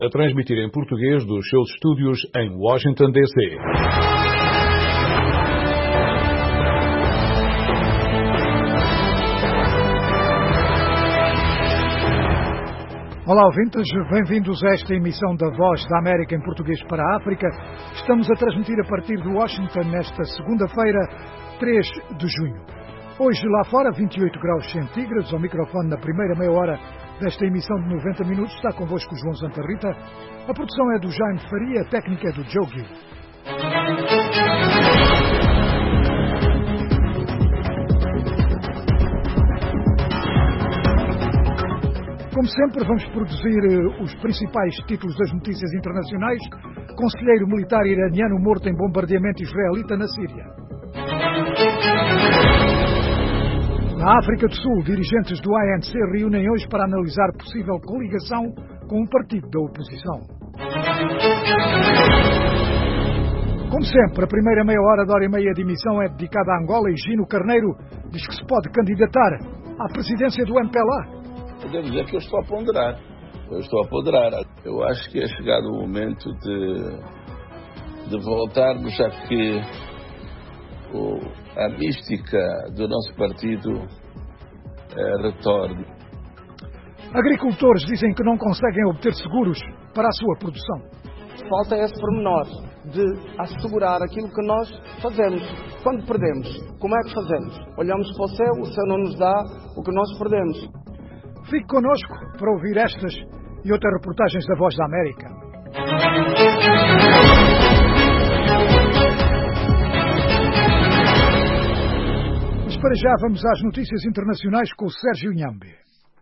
a transmitir em português dos seus estúdios em Washington, D.C. Olá, ouvintes, bem-vindos a esta emissão da Voz da América em português para a África. Estamos a transmitir a partir de Washington nesta segunda-feira, 3 de junho. Hoje lá fora, 28 graus centígrados, ao microfone na primeira meia hora desta emissão de 90 minutos. Está convosco João Santa Rita. A produção é do Jaime Faria, a técnica é do Joe Gill. Como sempre, vamos produzir os principais títulos das notícias internacionais. Conselheiro militar iraniano morto em bombardeamento israelita na Síria. Na África do Sul, dirigentes do ANC reúnem hoje para analisar possível coligação com um partido da oposição. Como sempre, a primeira meia hora da hora e meia de emissão é dedicada a Angola e Gino Carneiro diz que se pode candidatar à presidência do MPLA. Eu devo dizer que eu estou a ponderar. Eu acho que é chegado o momento de voltarmos a que a mística do nosso partido retorne. Agricultores dizem que não conseguem obter seguros para a sua produção. Falta esse pormenor de assegurar aquilo que nós fazemos. Quando perdemos, como é que fazemos? Olhamos para o céu não nos dá o que nós perdemos. Fique connosco para ouvir estas e outras reportagens da Voz da América. Mas para já vamos às notícias internacionais com o Sérgio Nhambe.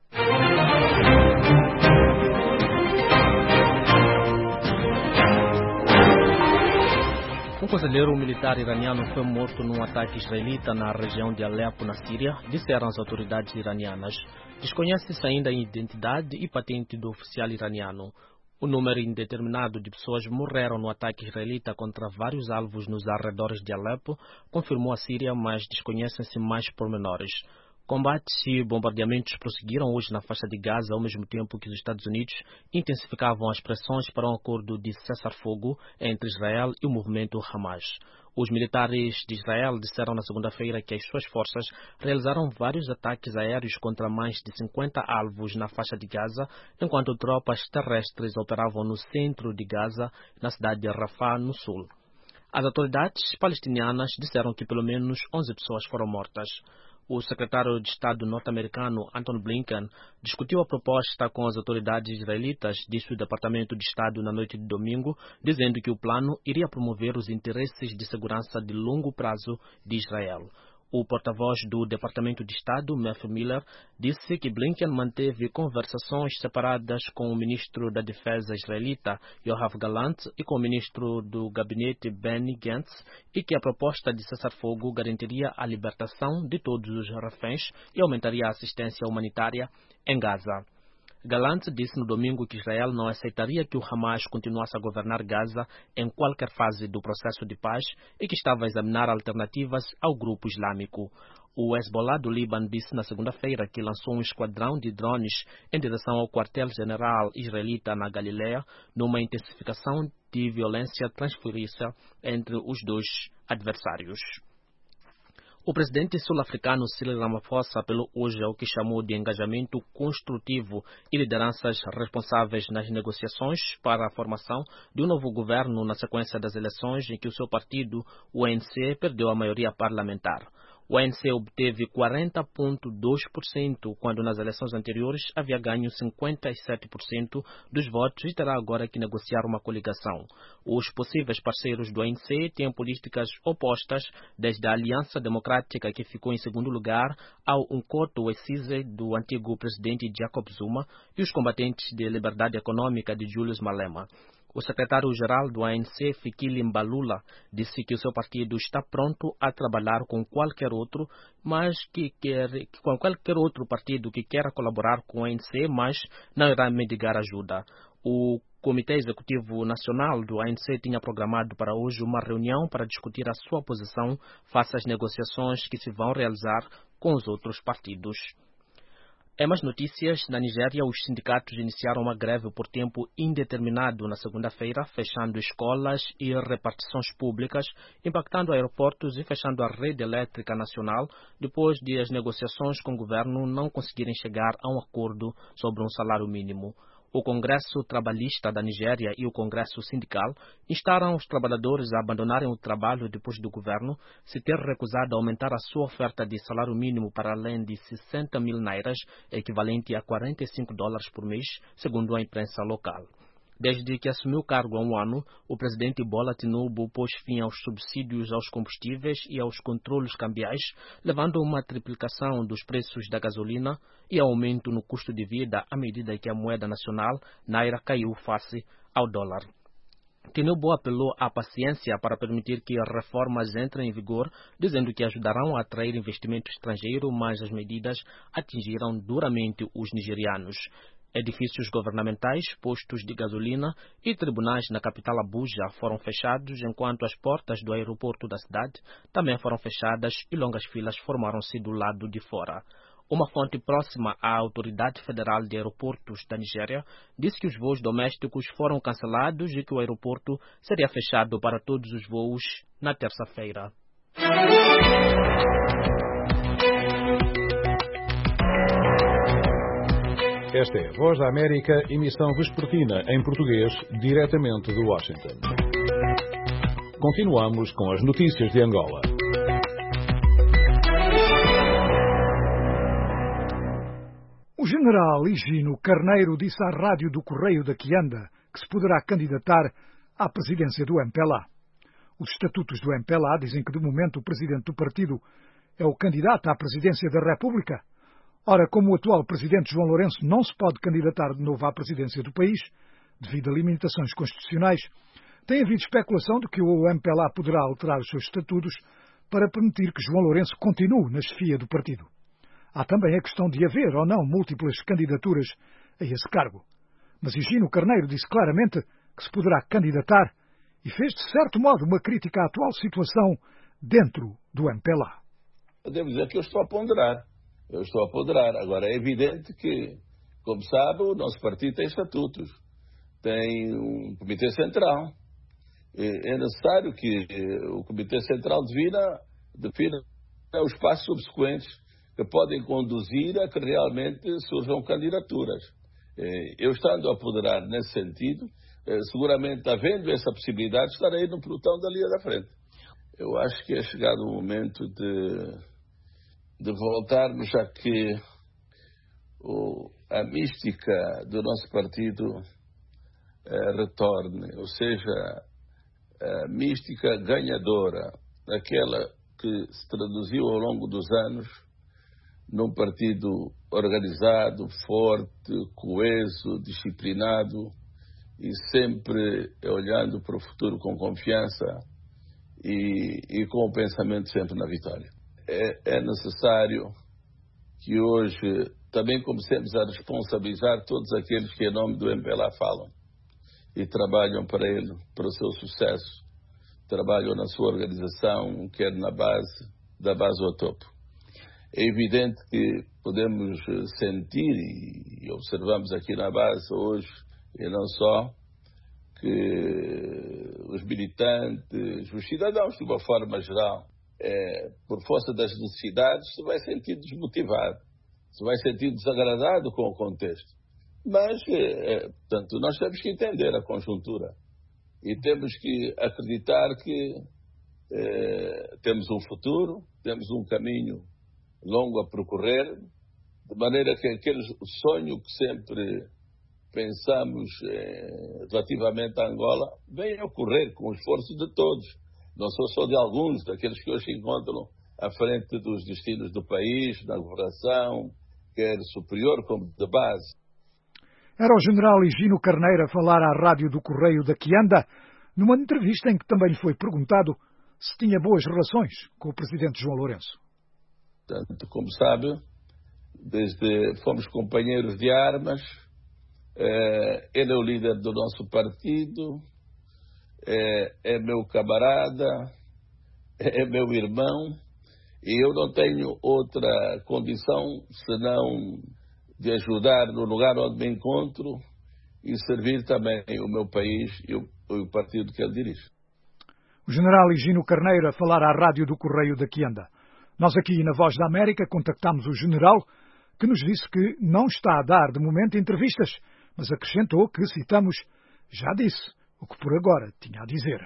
Um conselheiro militar iraniano foi morto num ataque israelita na região de Alepo, na Síria, disseram as autoridades iranianas. Desconhece-se ainda a identidade e patente do oficial iraniano. O número indeterminado de pessoas morreram no ataque israelita contra vários alvos nos arredores de Alepo, confirmou a Síria, mas desconhecem-se mais pormenores. Combates e bombardeamentos prosseguiram hoje na faixa de Gaza, ao mesmo tempo que os Estados Unidos intensificavam as pressões para um acordo de cessar-fogo entre Israel e o movimento Hamas. Os militares de Israel disseram na segunda-feira que as suas forças realizaram vários ataques aéreos contra mais de 50 alvos na faixa de Gaza, enquanto tropas terrestres operavam no centro de Gaza, na cidade de Rafah, no sul. As autoridades palestinianas disseram que pelo menos 11 pessoas foram mortas. O secretário de Estado norte-americano, Antony Blinken, discutiu a proposta com as autoridades israelitas, disse o Departamento de Estado na noite de domingo, dizendo que o plano iria promover os interesses de segurança de longo prazo de Israel. O porta-voz do Departamento de Estado, Matthew Miller, disse que Blinken manteve conversações separadas com o ministro da Defesa israelita, Yoav Gallant, e com o ministro do Gabinete, Benny Gantz, e que a proposta de cessar-fogo garantiria a libertação de todos os reféns e aumentaria a assistência humanitária em Gaza. Gallant disse no domingo que Israel não aceitaria que o Hamas continuasse a governar Gaza em qualquer fase do processo de paz e que estava a examinar alternativas ao grupo islâmico. O Hezbollah do Líbano disse na segunda-feira que lançou um esquadrão de drones em direção ao quartel-general israelita na Galileia, numa intensificação de violência transfronteiriça entre os dois adversários. O presidente sul-africano Cyril Ramaphosa apelou hoje ao que chamou de engajamento construtivo e lideranças responsáveis nas negociações para a formação de um novo governo na sequência das eleições em que o seu partido, o ANC, perdeu a maioria parlamentar. O ANC obteve 40,2%, quando nas eleições anteriores havia ganho 57% dos votos e terá agora que negociar uma coligação. Os possíveis parceiros do ANC têm políticas opostas, desde a Aliança Democrática, que ficou em segundo lugar, ao Umkhonto weSizwe do antigo presidente Jacob Zuma e os combatentes de liberdade econômica de Julius Malema. O secretário-geral do ANC, Fikile Mbalula, disse que o seu partido está pronto a trabalhar com qualquer outro, com qualquer outro partido que queira colaborar com o ANC, mas não irá mendigar ajuda. O Comitê Executivo Nacional do ANC tinha programado para hoje uma reunião para discutir a sua posição face às negociações que se vão realizar com os outros partidos. Em mais notícias, na Nigéria, os sindicatos iniciaram uma greve por tempo indeterminado na segunda-feira, fechando escolas e repartições públicas, impactando aeroportos e fechando a rede elétrica nacional, depois de as negociações com o governo não conseguirem chegar a um acordo sobre um salário mínimo. O Congresso Trabalhista da Nigéria e o Congresso Sindical instaram os trabalhadores a abandonarem o trabalho depois do governo se ter recusado a aumentar a sua oferta de salário mínimo para além de 60 mil nairas, equivalente a $45 por mês, segundo a imprensa local. Desde que assumiu o cargo há um ano, o presidente Bola Tinubu pôs fim aos subsídios aos combustíveis e aos controlos cambiais, levando a uma triplicação dos preços da gasolina e aumento no custo de vida à medida que a moeda nacional, naira, caiu face ao dólar. Tinubu apelou à paciência para permitir que as reformas entrem em vigor, dizendo que ajudarão a atrair investimento estrangeiro, mas as medidas atingiram duramente os nigerianos. Edifícios governamentais, postos de gasolina e tribunais na capital Abuja foram fechados, enquanto as portas do aeroporto da cidade também foram fechadas e longas filas formaram-se do lado de fora. Uma fonte próxima à Autoridade Federal de Aeroportos da Nigéria disse que os voos domésticos foram cancelados e que o aeroporto seria fechado para todos os voos na terça-feira. Esta é a Voz da América, emissão vespertina em português, diretamente de Washington. Continuamos com as notícias de Angola. O general Higino Carneiro disse à rádio do Correio da Quianda que se poderá candidatar à presidência do MPLA. Os estatutos do MPLA dizem que, de momento, o presidente do partido é o candidato à presidência da República. Ora, como o atual presidente João Lourenço não se pode candidatar de novo à presidência do país, devido a limitações constitucionais, tem havido especulação de que o MPLA poderá alterar os seus estatutos para permitir que João Lourenço continue na chefia do partido. Há também a questão de haver ou não múltiplas candidaturas a esse cargo. Mas Higino Carneiro disse claramente que se poderá candidatar e fez, de certo modo, uma crítica à atual situação dentro do MPLA. Eu devo dizer que eu estou a ponderar. Agora, é evidente que, como sabe, o nosso partido tem estatutos, tem um Comitê Central. É necessário que o Comitê Central defina os passos subsequentes que podem conduzir a que realmente surjam candidaturas. Eu estando a apoderar nesse sentido, seguramente havendo essa possibilidade, estarei no pelotão da linha da frente. Eu acho que é chegado o momento de voltarmos a que a mística do nosso partido retorne, ou seja, a mística ganhadora, aquela que se traduziu ao longo dos anos num partido organizado, forte, coeso, disciplinado e sempre olhando para o futuro com confiança e com o pensamento sempre na vitória. É necessário que hoje também comecemos a responsabilizar todos aqueles que em nome do MPLA falam e trabalham para ele, para o seu sucesso, trabalham na sua organização, quer na base, da base ao topo. É evidente que podemos sentir, e observamos aqui na base hoje, e não só, que os militantes, os cidadãos de uma forma geral, por força das necessidades, se vai sentir desmotivado, se vai sentir desagradado com o contexto. Mas, portanto, nós temos que entender a conjuntura e temos que acreditar que temos um futuro, temos um caminho longo a percorrer, de maneira que aquele sonho que sempre pensamos relativamente a Angola venha a ocorrer com o esforço de todos, não só de alguns, daqueles que hoje se encontram à frente dos destinos do país, na governação, quer superior como de base. Era o general Higino Carneiro a falar à rádio do Correio da Quianda, numa entrevista em que também lhe foi perguntado se tinha boas relações com o presidente João Lourenço. Portanto, como sabe, fomos companheiros de armas, ele é o líder do nosso partido, é meu camarada, é meu irmão, e eu não tenho outra condição senão de ajudar no lugar onde me encontro e servir também o meu país e o partido que ele dirige. O general Higino Carneiro a falar à rádio do Correio da Quianda. Nós aqui na Voz da América contactámos o general, que nos disse que não está a dar de momento entrevistas, mas acrescentou que, citamos, já disse o que por agora tinha a dizer.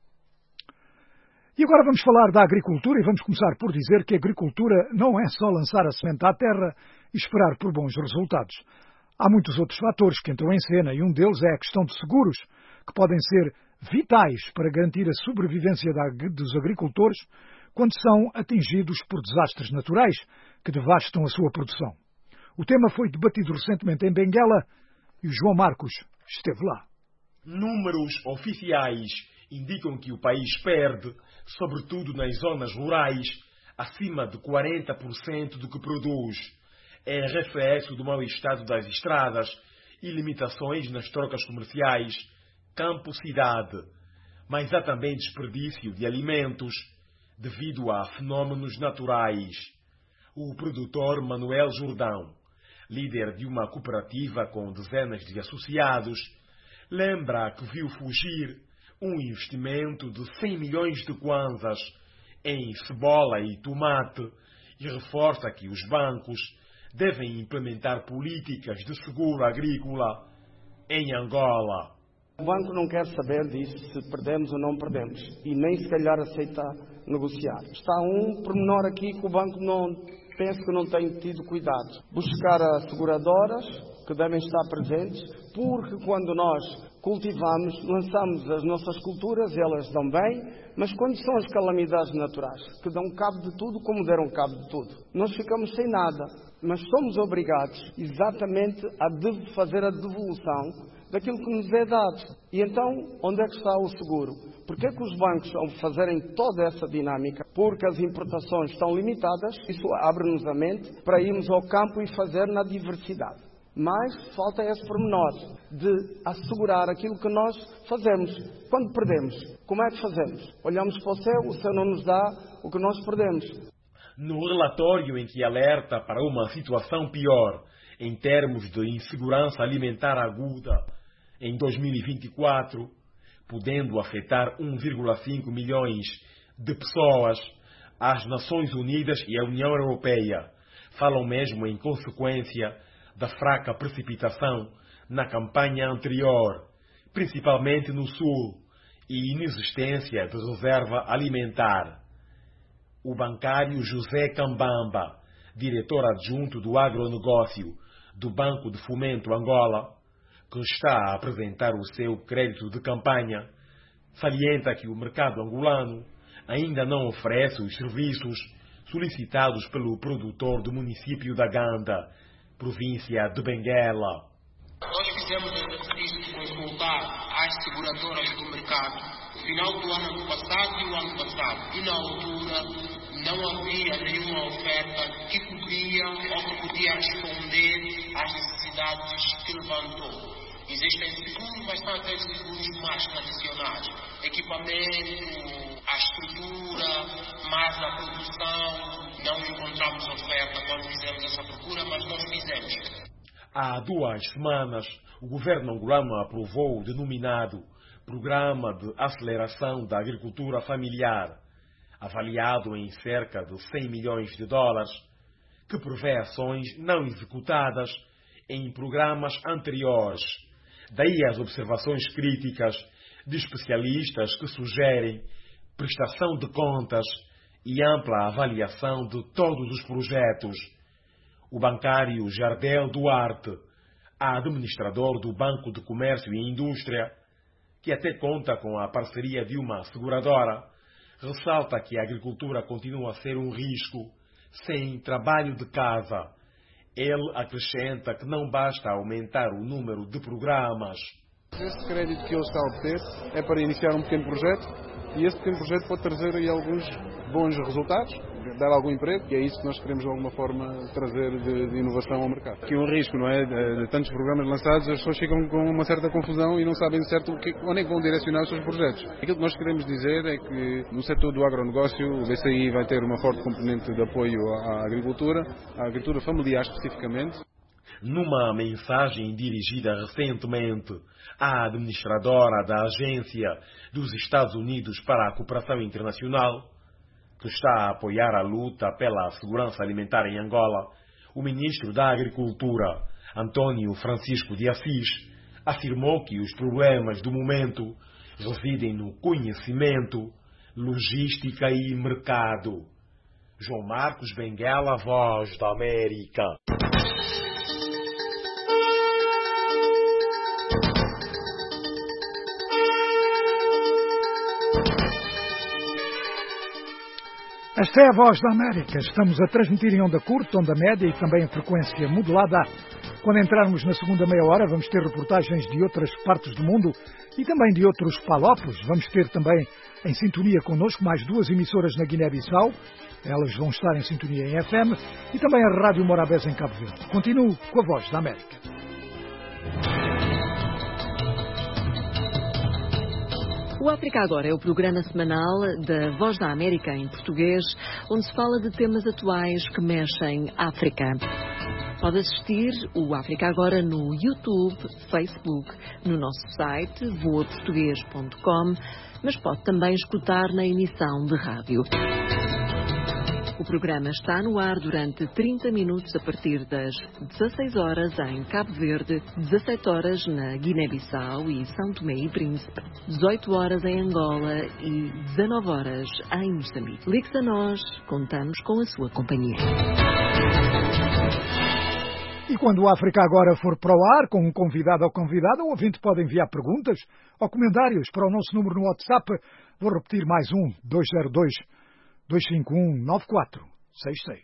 E agora vamos falar da agricultura e vamos começar por dizer que a agricultura não é só lançar a semente à terra e esperar por bons resultados. Há muitos outros fatores que entram em cena e um deles é a questão de seguros, que podem ser vitais para garantir a sobrevivência dos agricultores quando são atingidos por desastres naturais que devastam a sua produção. O tema foi debatido recentemente em Benguela e o João Marcos esteve lá. Números oficiais indicam que o país perde, sobretudo nas zonas rurais, acima de 40% do que produz. É reflexo do mau estado das estradas e limitações nas trocas comerciais, campo-cidade. Mas há também desperdício de alimentos devido a fenômenos naturais. O produtor Manuel Jordão, líder de uma cooperativa com dezenas de associados, lembra que viu fugir um investimento de 100 milhões de kwanzas em cebola e tomate e reforça que os bancos devem implementar políticas de seguro agrícola em Angola. O banco não quer saber disso, se perdemos ou não perdemos, e nem se calhar aceita negociar. Está um pormenor aqui que o banco penso que não tem tido cuidado. Buscar as seguradoras que devem estar presentes, porque quando nós cultivamos, lançamos as nossas culturas, elas dão bem, mas quando são as calamidades naturais, que dão cabo de tudo como deram cabo de tudo, nós ficamos sem nada, mas somos obrigados exatamente a fazer a devolução daquilo que nos é dado. E então, onde é que está o seguro? Por que é que os bancos, ao fazerem toda essa dinâmica, porque as importações estão limitadas, isso abre-nos a mente para irmos ao campo e fazer na diversidade. Mas falta esse pormenor de assegurar aquilo que nós fazemos. Quando perdemos, como é que fazemos? Olhamos para o céu não nos dá o que nós perdemos. No relatório em que alerta para uma situação pior em termos de insegurança alimentar aguda em 2024, podendo afetar 1,5 milhões de pessoas, as Nações Unidas e a União Europeia falam mesmo em consequência da fraca precipitação na campanha anterior, principalmente no sul, e inexistência de reserva alimentar. O bancário José Cambamba, diretor adjunto do agronegócio do Banco de Fomento Angola, que está a apresentar o seu crédito de campanha, salienta que o mercado angolano ainda não oferece os serviços solicitados pelo produtor do município da Ganda, província de Benguela. Nós fizemos um exercício de consultar as seguradoras do mercado no final do ano passado e o ano passado. E na altura não havia nenhuma oferta que cobria ou que podia responder às necessidades que levantou. Existem seguros, mas são aqueles seguros mais tradicionais. Equipamento, a estrutura, mais a produção. Não encontramos oferta quando fizemos essa procura, mas nós fizemos. Há 2 semanas, o governo angolano aprovou o denominado Programa de Aceleração da Agricultura Familiar, avaliado em cerca de 100 milhões de dólares, que prevê ações não executadas em programas anteriores. Daí as observações críticas de especialistas que sugerem prestação de contas e ampla avaliação de todos os projetos. O bancário Jardel Duarte, administrador do Banco de Comércio e Indústria, que até conta com a parceria de uma seguradora, ressalta que a agricultura continua a ser um risco sem trabalho de casa. Ele acrescenta que não basta aumentar o número de programas. Esse crédito que ele está a obter é para iniciar um pequeno projeto e esse pequeno projeto pode trazer aí alguns bons resultados, dar algum emprego, e é isso que nós queremos de alguma forma trazer de inovação ao mercado. Aqui é um risco, não é? De tantos programas lançados, as pessoas ficam com uma certa confusão e não sabem certo onde é que vão direcionar os seus projetos. Aquilo que nós queremos dizer é que no setor do agronegócio o BCI vai ter uma forte componente de apoio à agricultura familiar especificamente. numa mensagem dirigida recentemente à administradora da Agência dos Estados Unidos para a Cooperação Internacional, que está a apoiar a luta pela segurança alimentar em Angola, o ministro da Agricultura, Antônio Francisco de Assis, afirmou que os problemas do momento residem no conhecimento, logística e mercado. João Marcos Benguela, Voz da América. Esta é a Voz da América. Estamos a transmitir em onda curta, onda média e também em frequência modulada. Quando entrarmos na segunda meia hora, vamos ter reportagens de outras partes do mundo e também de outros palopos. Vamos ter também em sintonia connosco mais 2 emissoras na Guiné-Bissau. Elas vão estar em sintonia em FM e também a Rádio Morabeza em Cabo Verde. Continuo com a Voz da América. O África Agora é o programa semanal da Voz da América em português, onde se fala de temas atuais que mexem África. Pode assistir o África Agora no YouTube, Facebook, no nosso site voaportugues.com, mas pode também escutar na emissão de rádio. O programa está no ar durante 30 minutos a partir das 16 horas em Cabo Verde, 17 horas na Guiné-Bissau e São Tomé e Príncipe, 18 horas em Angola e 19 horas em Moçambique. Ligue-se a nós, contamos com a sua companhia. E quando o África Agora for para o ar, com um convidado ou convidada, o ouvinte pode enviar perguntas ou comentários para o nosso número no WhatsApp. Vou repetir mais um, 202-251-9466.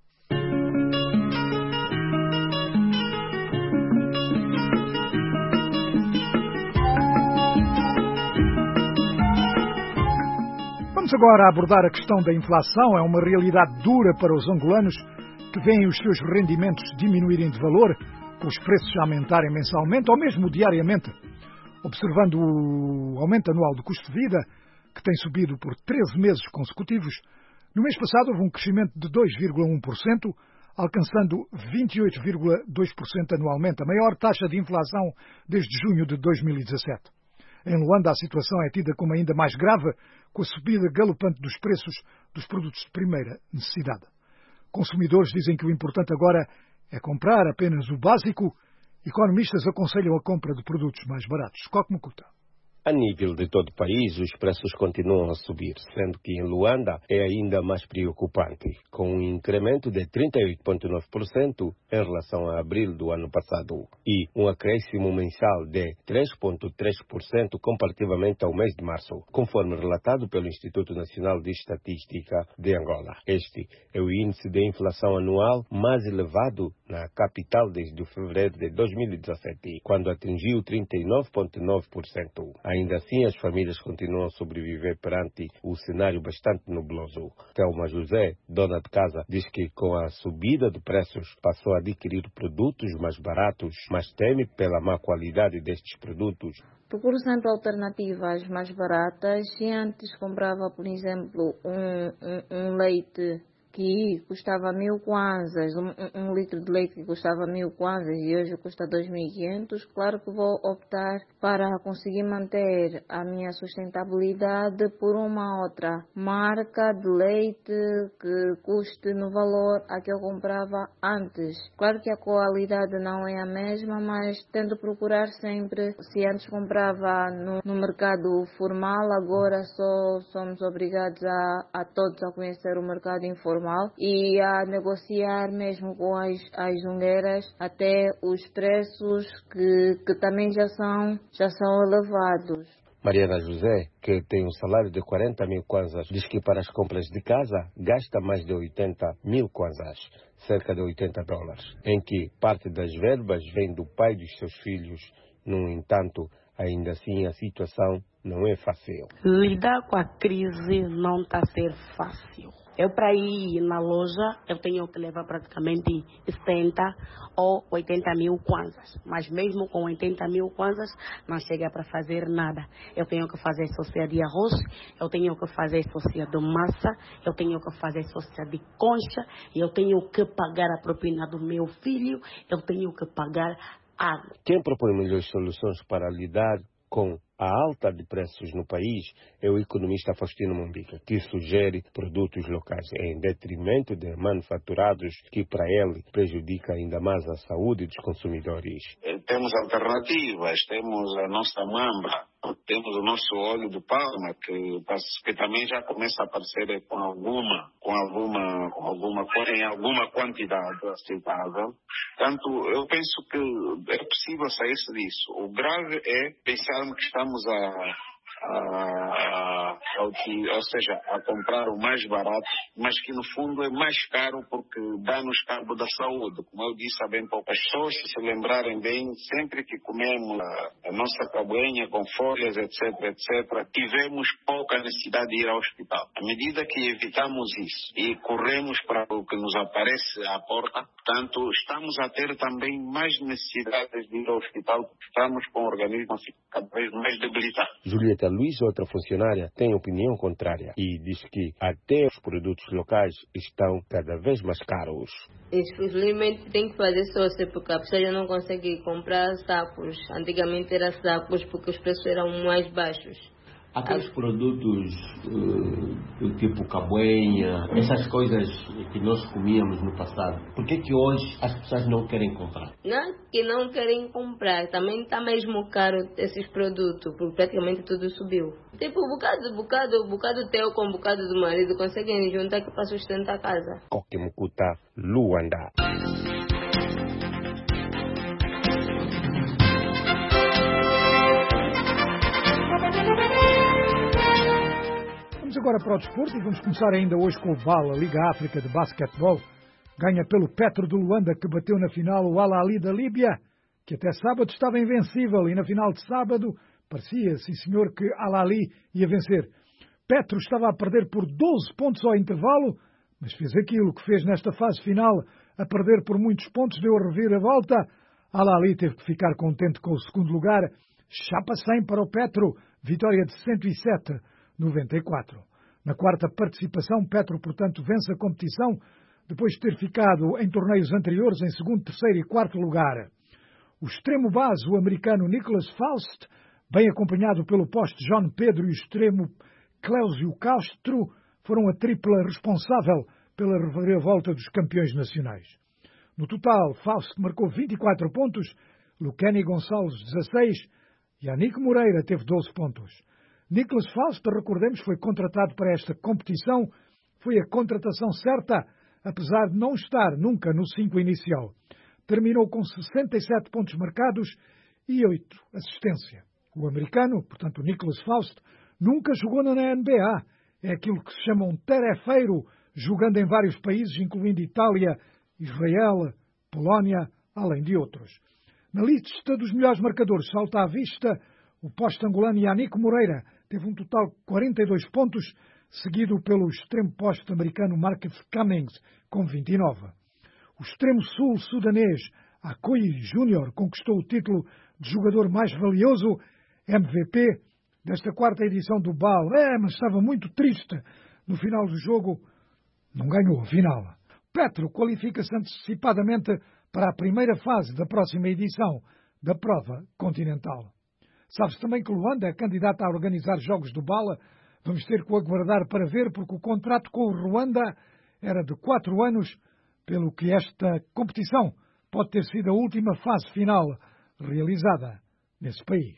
Vamos agora abordar a questão da inflação. É uma realidade dura para os angolanos que veem os seus rendimentos diminuírem de valor, com os preços a aumentarem mensalmente ou mesmo diariamente. Observando o aumento anual do custo de vida, que tem subido por 13 meses consecutivos, no mês passado houve um crescimento de 2,1%, alcançando 28,2% anualmente, a maior taxa de inflação desde junho de 2017. Em Luanda, a situação é tida como ainda mais grave, com a subida galopante dos preços dos produtos de primeira necessidade. Consumidores dizem que o importante agora é comprar apenas o básico. Economistas aconselham a compra de produtos mais baratos. Coque Mucuta. A nível de todo o país, os preços continuam a subir, sendo que em Luanda é ainda mais preocupante, com um incremento de 38,9% em relação a abril do ano passado e um acréscimo mensal de 3,3% comparativamente ao mês de março, conforme relatado pelo Instituto Nacional de Estatística de Angola. Este é o índice de inflação anual mais elevado na capital desde fevereiro de 2017, quando atingiu 39,9%. Ainda assim, as famílias continuam a sobreviver perante o cenário bastante nubloso. Thelma José, dona de casa, diz que com a subida de preços passou a adquirir produtos mais baratos, mas teme pela má qualidade destes produtos. Procuro sempre alternativas mais baratas. Se antes comprava, por exemplo, um leite que custava 1.000 kwanzas, um litro de leite que custava 1.000 kwanzas e hoje custa 2.500, claro que vou optar para conseguir manter a minha sustentabilidade por uma outra marca de leite que custe no valor a que eu comprava antes. Claro que a qualidade não é a mesma, mas tento procurar sempre. Se antes comprava no mercado formal, agora só somos obrigados a todos a conhecer o mercado informal e a negociar mesmo com as jungueiras até os preços que também já são elevados. Mariana José, que tem um salário de 40.000 kwanzas, diz que para as compras de casa gasta mais de 80.000 kwanzas, cerca de $80, em que parte das verbas vem do pai dos seus filhos. No entanto, ainda assim a situação não é fácil. Lidar com a crise não está a ser fácil. Eu, para ir na loja, eu tenho que levar praticamente 70 ou 80 mil kwanzas. Mas mesmo com 80 mil kwanzas, não chega para fazer nada. Eu tenho que fazer sócia de arroz, eu tenho que fazer sócia de massa, eu tenho que fazer sócia de concha, eu tenho que pagar a propina do meu filho, eu tenho que pagar água. Quem propõe melhores soluções para lidar com a alta de preços no país é o economista Faustino Mombica, que sugere produtos locais em detrimento de manufaturados que, para ele, prejudica ainda mais a saúde dos consumidores. Temos alternativas, temos a nossa mamba, temos o nosso óleo de palma, que também já começa a aparecer em alguma quantidade aceitável. Portanto, eu penso que é possível sair-se disso. O grave é pensarmos que estamos a comprar o mais barato, mas que no fundo é mais caro porque dá-nos cabo da saúde. Como eu disse há bem poucas pessoas, se lembrarem bem, sempre que comemos a nossa cabuenha com folhas, etc., tivemos pouca necessidade de ir ao hospital. À medida que evitamos isso e corremos para o que nos aparece à porta, portanto, estamos a ter também mais necessidades de ir ao hospital porque estamos com o organismo cada vez mais debilitado. Julieta Luiz, outra funcionária, tem opinião contrária e diz que até os produtos locais estão cada vez mais caros. Infelizmente tem que fazer sócio porque a pessoa já não consegue comprar sacos. Antigamente era sacos porque os preços eram mais baixos. Aqueles produtos tipo cabuenha, essas coisas que nós comíamos no passado, por que hoje as pessoas não querem comprar? Não, que não querem comprar. Também está mesmo caro esses produtos, porque praticamente tudo subiu. Tipo, bocado teu com bocado do marido conseguem juntar que para sustentar a casa. Kokimukuta, Luanda. Agora para o desporto e vamos começar ainda hoje com o BAL, a Liga África de Basquetebol. Ganha pelo Petro de Luanda, que bateu na final o Al Ahly da Líbia, que até sábado estava invencível e na final de sábado parecia, sim senhor, que Al Ahly ia vencer. Petro estava a perder por 12 pontos ao intervalo, mas fez aquilo que fez nesta fase final, a perder por muitos pontos, deu a reviravolta. Al Ahly teve que ficar contente com o segundo lugar. Chapa 100 para o Petro, vitória de 107-94. Na quarta participação, Petro, portanto, vence a competição, depois de ter ficado em torneios anteriores em segundo, terceiro e quarto lugar. O extremo base, o americano Nicholas Faust, bem acompanhado pelo poste John Pedro e o extremo Cléusio Castro, foram a tripla responsável pela reviravolta dos campeões nacionais. No total, Faust marcou 24 pontos, Luqueni Gonçalves 16, Yannick Moreira teve 12 pontos. Nicholas Faust, recordemos, foi contratado para esta competição. Foi a contratação certa, apesar de não estar nunca no 5 inicial. Terminou com 67 pontos marcados e 8 assistência. O americano, portanto Nicholas Faust, nunca jogou na NBA. É aquilo que se chama um tarefeiro, jogando em vários países, incluindo Itália, Israel, Polónia, além de outros. Na lista dos melhores marcadores salta à vista o poste angolano Yannick Moreira, teve um total de 42 pontos, seguido pelo extremo poste americano Marcus Cummings, com 29. O extremo sul-sudanês Akoy Júnior conquistou o título de jogador mais valioso, MVP, desta quarta edição do BAL. Mas estava muito triste. No final do jogo, não ganhou a final. Petro qualifica-se antecipadamente para a primeira fase da próxima edição da prova continental. Sabe-se também que Luanda é candidata a organizar jogos do BAL. Vamos ter que aguardar para ver, porque o contrato com o Ruanda era de 4 anos, pelo que esta competição pode ter sido a última fase final realizada nesse país.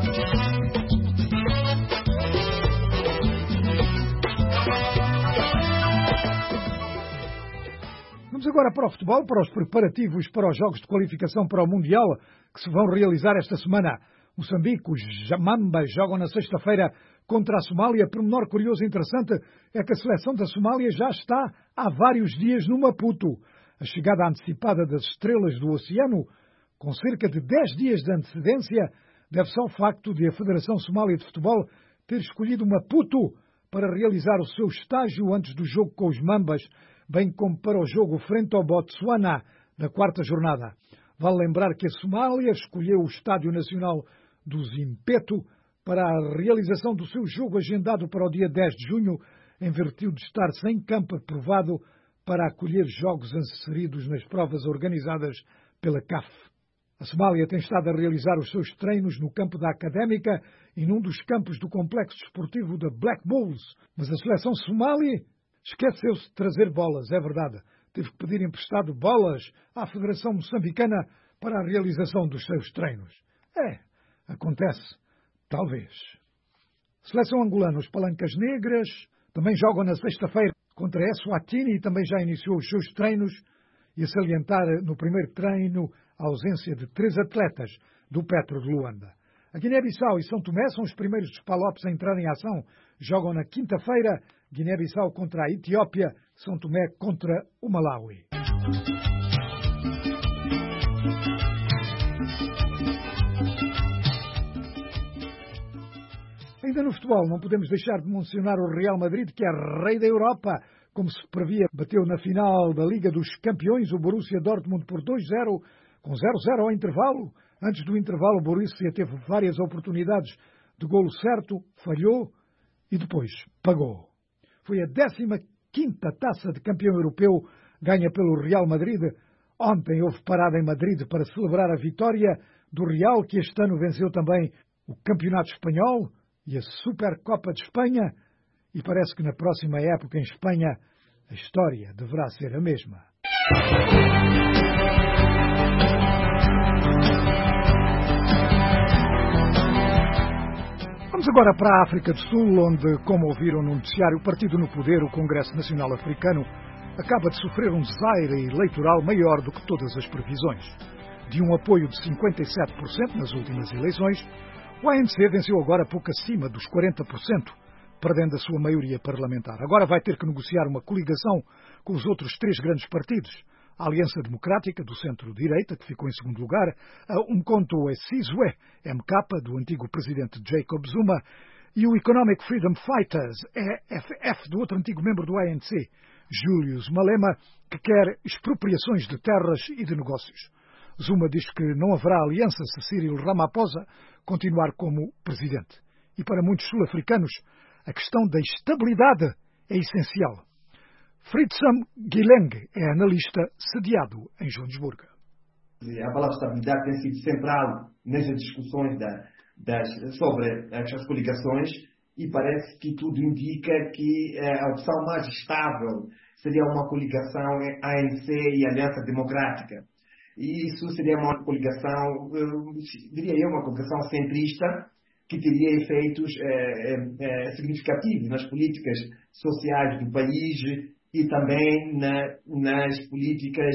Vamos agora para o futebol, para os preparativos para os jogos de qualificação para o Mundial, que se vão realizar esta semana. Moçambique, os Mambas jogam na sexta-feira contra a Somália. Pormenor curioso e interessante é que a seleção da Somália já está há vários dias no Maputo. A chegada antecipada das estrelas do oceano, com cerca de 10 dias de antecedência, deve-se ao facto de a Federação Somália de Futebol ter escolhido Maputo para realizar o seu estágio antes do jogo com os Mambas, bem como para o jogo frente ao Botsuana, na quarta jornada. Vale lembrar que a Somália escolheu o Estádio Nacional do Zimpeto para a realização do seu jogo agendado para o dia 10 de junho, em virtude de estar sem campo aprovado para acolher jogos inseridos nas provas organizadas pela CAF. A Somália tem estado a realizar os seus treinos no campo da Académica e num dos campos do complexo desportivo da Black Bulls, mas a seleção somália esqueceu-se de trazer bolas, é verdade. Teve que pedir emprestado bolas à Federação Moçambicana para a realização dos seus treinos. Acontece, talvez. Seleção angolana, os Palancas Negras, também jogam na sexta-feira contra a Eswatini e também já iniciou os seus treinos, e a salientar no primeiro treino a ausência de 3 atletas do Petro de Luanda. A Guiné-Bissau e São Tomé são os primeiros dos Palopes a entrar em ação. Jogam na quinta-feira, Guiné-Bissau contra a Etiópia, São Tomé contra o Malawi. Ainda no futebol, não podemos deixar de mencionar o Real Madrid, que é rei da Europa. Como se previa, bateu na final da Liga dos Campeões o Borussia Dortmund por 2-0, com 0-0 ao intervalo. Antes do intervalo, o Borussia teve várias oportunidades de golo certo, falhou e depois pagou. Foi a 15ª taça de campeão europeu ganha pelo Real Madrid. Ontem houve parada em Madrid para celebrar a vitória do Real, que este ano venceu também o Campeonato Espanhol e a Supercopa de Espanha. E parece que na próxima época em Espanha a história deverá ser a mesma. Vamos agora para a África do Sul, onde, como ouviram no noticiário, o partido no poder, o Congresso Nacional Africano, acaba de sofrer um desaire eleitoral maior do que todas as previsões. De um apoio de 57% nas últimas eleições, o ANC venceu agora pouco acima dos 40%, perdendo a sua maioria parlamentar. Agora vai ter que negociar uma coligação com os outros 3 grandes partidos. A Aliança Democrática, do centro-direita, que ficou em segundo lugar, a Umkhonto weSizwe, MK, do antigo presidente Jacob Zuma, e o Economic Freedom Fighters, EFF, do outro antigo membro do ANC, Julius Malema, que quer expropriações de terras e de negócios. Zuma diz que não haverá aliança se Cyril Ramaphosa continuar como presidente. E para muitos sul-africanos, a questão da estabilidade é essencial. Fritsam Gileng é analista sediado em Joanesburgo. A palavra estabilidade tem sido central nestas discussões sobre as coligações e parece que tudo indica que a opção mais estável seria uma coligação ANC e Aliança Democrática. E isso seria uma coligação, diria eu, uma coligação centrista, que teria efeitos significativos nas políticas sociais do país e também nas políticas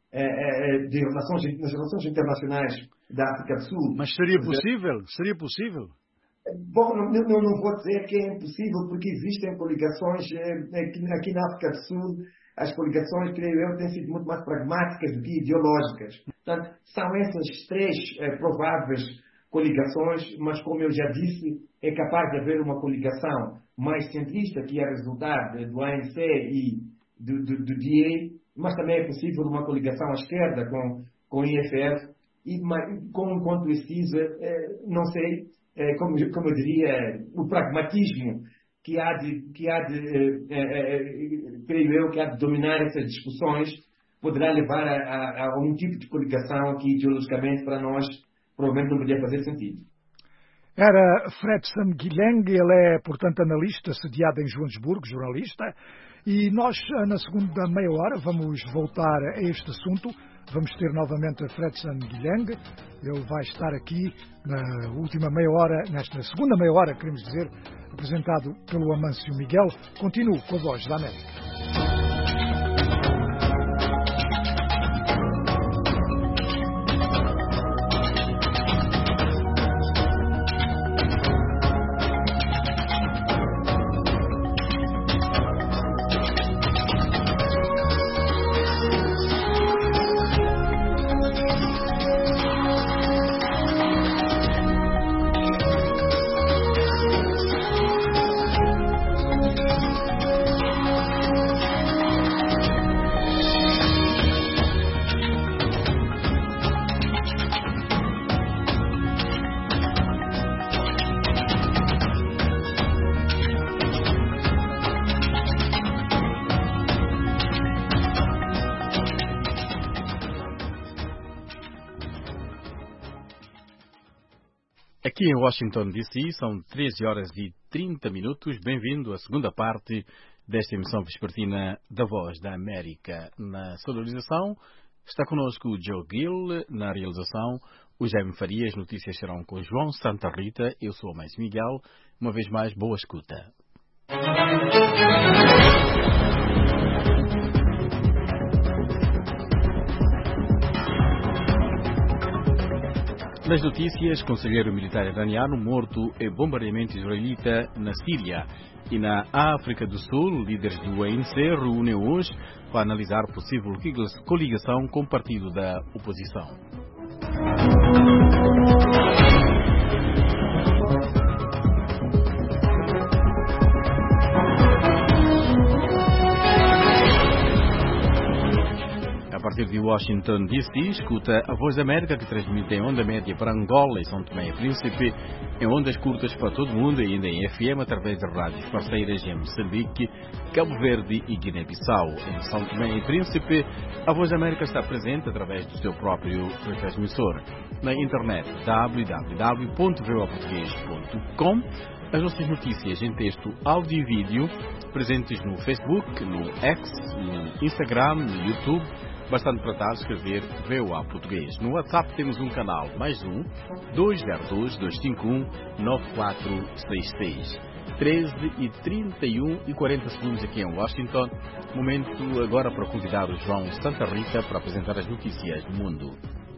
nas relações internacionais da África do Sul. Mas seria possível? Seria possível? Bom, não vou dizer que é impossível, porque existem coligações aqui na África do Sul. As coligações, creio eu, têm sido muito mais pragmáticas do que ideológicas. Portanto, são essas 3 prováveis coligações, mas como eu já disse, é capaz de haver uma coligação mais centrista, que é resultar do ANC e do DA, mas também é possível uma coligação à esquerda com o IFF e com o Umkhonto weSizwe, não sei, como eu diria, o pragmatismo que há de creio eu, que há de dominar essas discussões, poderá levar a um tipo de coligação que ideologicamente para nós provavelmente não podia fazer sentido. Era Fritsam Gileng, ele é, portanto, analista, sediado em Joanesburgo, jornalista, e nós, na segunda meia hora, vamos voltar a este assunto. Vamos ter novamente a Fritsam Gileng. Ele vai estar aqui na última meia hora, nesta segunda meia hora, queremos dizer, apresentado pelo Amâncio Miguel. Continuo com a Voz da América. Aqui em Washington, D.C., são 13 horas e 30 minutos. Bem-vindo à segunda parte desta emissão vespertina da Voz da América. Na sonorização está connosco o Joe Gill, na realização o Jaime Farias. Notícias serão com João Santa Rita. Eu sou o Mais Miguel. Uma vez mais, boa escuta. Nas notícias, conselheiro militar iraniano morto em bombardeamento israelita na Síria. E na África do Sul, líderes do ANC reúnem hoje para analisar possível coligação com o partido da oposição. A partir de Washington, D.C., escuta a Voz da América, que transmite em onda média para Angola e São Tomé e Príncipe, em ondas curtas para todo o mundo e ainda em FM através de rádios parceiras em Moçambique, Cabo Verde e Guiné-Bissau. Em São Tomé e Príncipe, a Voz da América está presente através do seu próprio retransmissor. Na internet, www.voaportugues.com. As nossas notícias em texto, áudio e vídeo, presentes no Facebook, no X, no Instagram, no YouTube. Bastante tratar de escrever VOA Português. No WhatsApp temos um canal, mais um, 202-251-9466. 13h31 e 40 aqui em Washington. Momento agora para convidar o João Santa Rita para apresentar as notícias do mundo.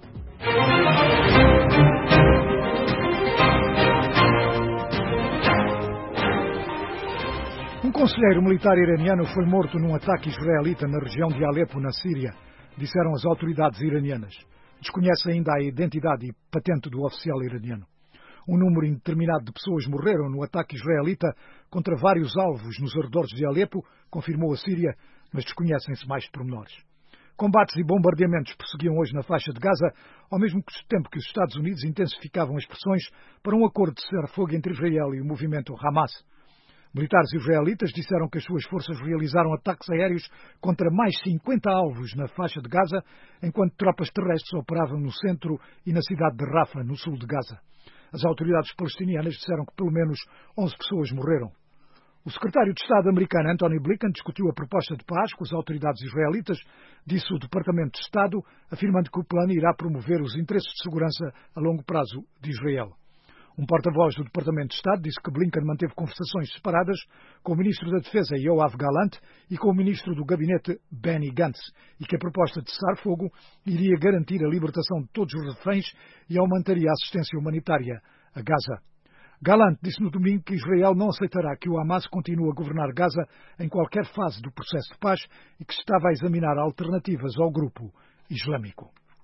Um conselheiro militar iraniano foi morto num ataque israelita na região de Alepo, na Síria, disseram as autoridades iranianas. Desconhece ainda a identidade e patente do oficial iraniano. Um número indeterminado de pessoas morreram no ataque israelita contra vários alvos nos arredores de Alepo, confirmou a Síria, mas desconhecem-se mais pormenores. Combates e bombardeamentos prosseguiam hoje na faixa de Gaza, ao mesmo tempo que os Estados Unidos intensificavam as pressões para um acordo de cessar-fogo entre Israel e o movimento Hamas. Militares israelitas disseram que as suas forças realizaram ataques aéreos contra mais 50 alvos na faixa de Gaza, enquanto tropas terrestres operavam no centro e na cidade de Rafah, no sul de Gaza. As autoridades palestinianas disseram que pelo menos 11 pessoas morreram. O secretário de Estado americano Antony Blinken discutiu a proposta de paz com as autoridades israelitas, disse o Departamento de Estado, afirmando que o plano irá promover os interesses de segurança a longo prazo de Israel. Um porta-voz do Departamento de Estado disse que Blinken manteve conversações separadas com o Ministro da Defesa Yoav Gallant e com o Ministro do Gabinete Benny Gantz e que a proposta de cessar-fogo iria garantir a libertação de todos os reféns e aumentaria a assistência humanitária a Gaza. Gallant disse no domingo que Israel não aceitará que o Hamas continue a governar Gaza em qualquer fase do processo de paz e que estava a examinar alternativas ao grupo islâmico.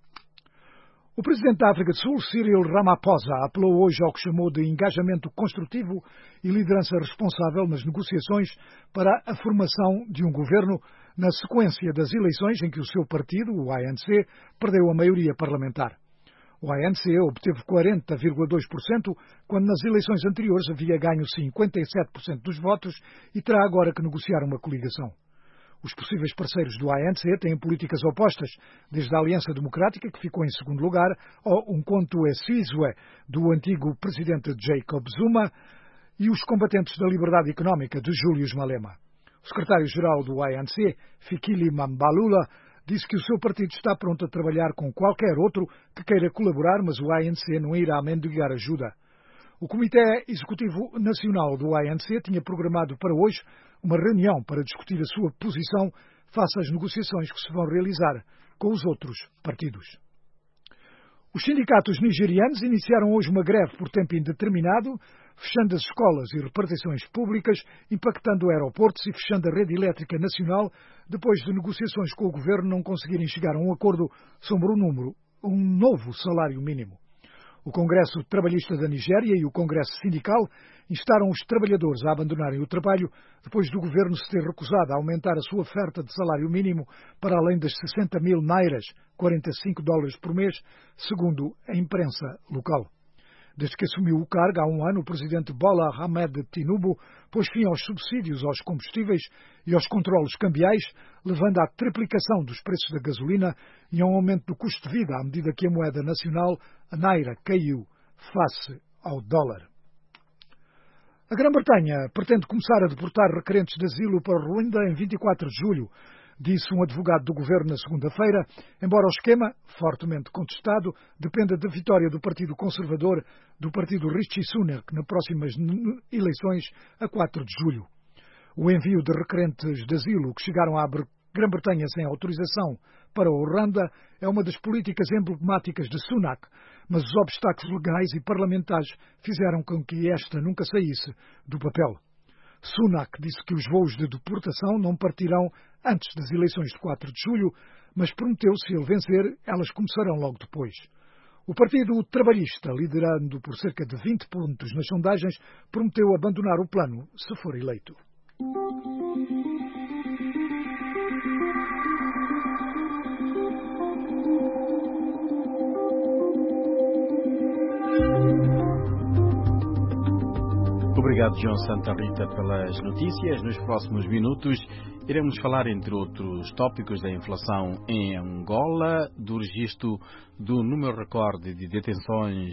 O presidente da África do Sul, Cyril Ramaphosa, apelou hoje ao que chamou de engajamento construtivo e liderança responsável nas negociações para a formação de um governo na sequência das eleições em que o seu partido, o ANC, perdeu a maioria parlamentar. O ANC obteve 40,2%, quando nas eleições anteriores havia ganho 57% dos votos e terá agora que negociar uma coligação. Os possíveis parceiros do ANC têm políticas opostas, desde a Aliança Democrática, que ficou em segundo lugar, ao Umkhonto weSizwe, do antigo presidente Jacob Zuma, e os combatentes da liberdade económica, de Julius Malema. O secretário-geral do ANC, Fikile Mbalula, disse que o seu partido está pronto a trabalhar com qualquer outro que queira colaborar, mas o ANC não irá mendigar ajuda. O Comitê Executivo Nacional do ANC tinha programado para hoje uma reunião para discutir a sua posição face às negociações que se vão realizar com os outros partidos. Os sindicatos nigerianos iniciaram hoje uma greve por tempo indeterminado, fechando as escolas e repartições públicas, impactando aeroportos e fechando a rede elétrica nacional, depois de negociações com o governo não conseguirem chegar a um acordo sobre um novo salário mínimo. O Congresso Trabalhista da Nigéria e o Congresso Sindical instaram os trabalhadores a abandonarem o trabalho depois do governo se ter recusado a aumentar a sua oferta de salário mínimo para além das 60 mil nairas, $45 por mês, segundo a imprensa local. Desde que assumiu o cargo há um ano, o presidente Bola Ahmed Tinubu pôs fim aos subsídios aos combustíveis e aos controlos cambiais, levando à triplicação dos preços da gasolina e a um aumento do custo de vida à medida que a moeda nacional, a naira, caiu face ao dólar. A Grã-Bretanha pretende começar a deportar requerentes de asilo para o Ruanda em 24 de julho, disse um advogado do governo na segunda-feira, embora o esquema, fortemente contestado, dependa da vitória do Partido Conservador do partido Rishi Sunak nas próximas eleições a 4 de julho. O envio de requerentes de asilo que chegaram à Grã-Bretanha sem autorização para o Ruanda é uma das políticas emblemáticas de Sunak, mas os obstáculos legais e parlamentares fizeram com que esta nunca saísse do papel. Sunak disse que os voos de deportação não partirão antes das eleições de 4 de julho, mas prometeu, se ele vencer, elas começarão logo depois. O Partido Trabalhista, liderando por cerca de 20 pontos nas sondagens, prometeu abandonar o plano se for eleito. Obrigado, João Santa Rita, pelas notícias. Nos próximos minutos iremos falar, entre outros tópicos, da inflação em Angola, do registro do número recorde de detenções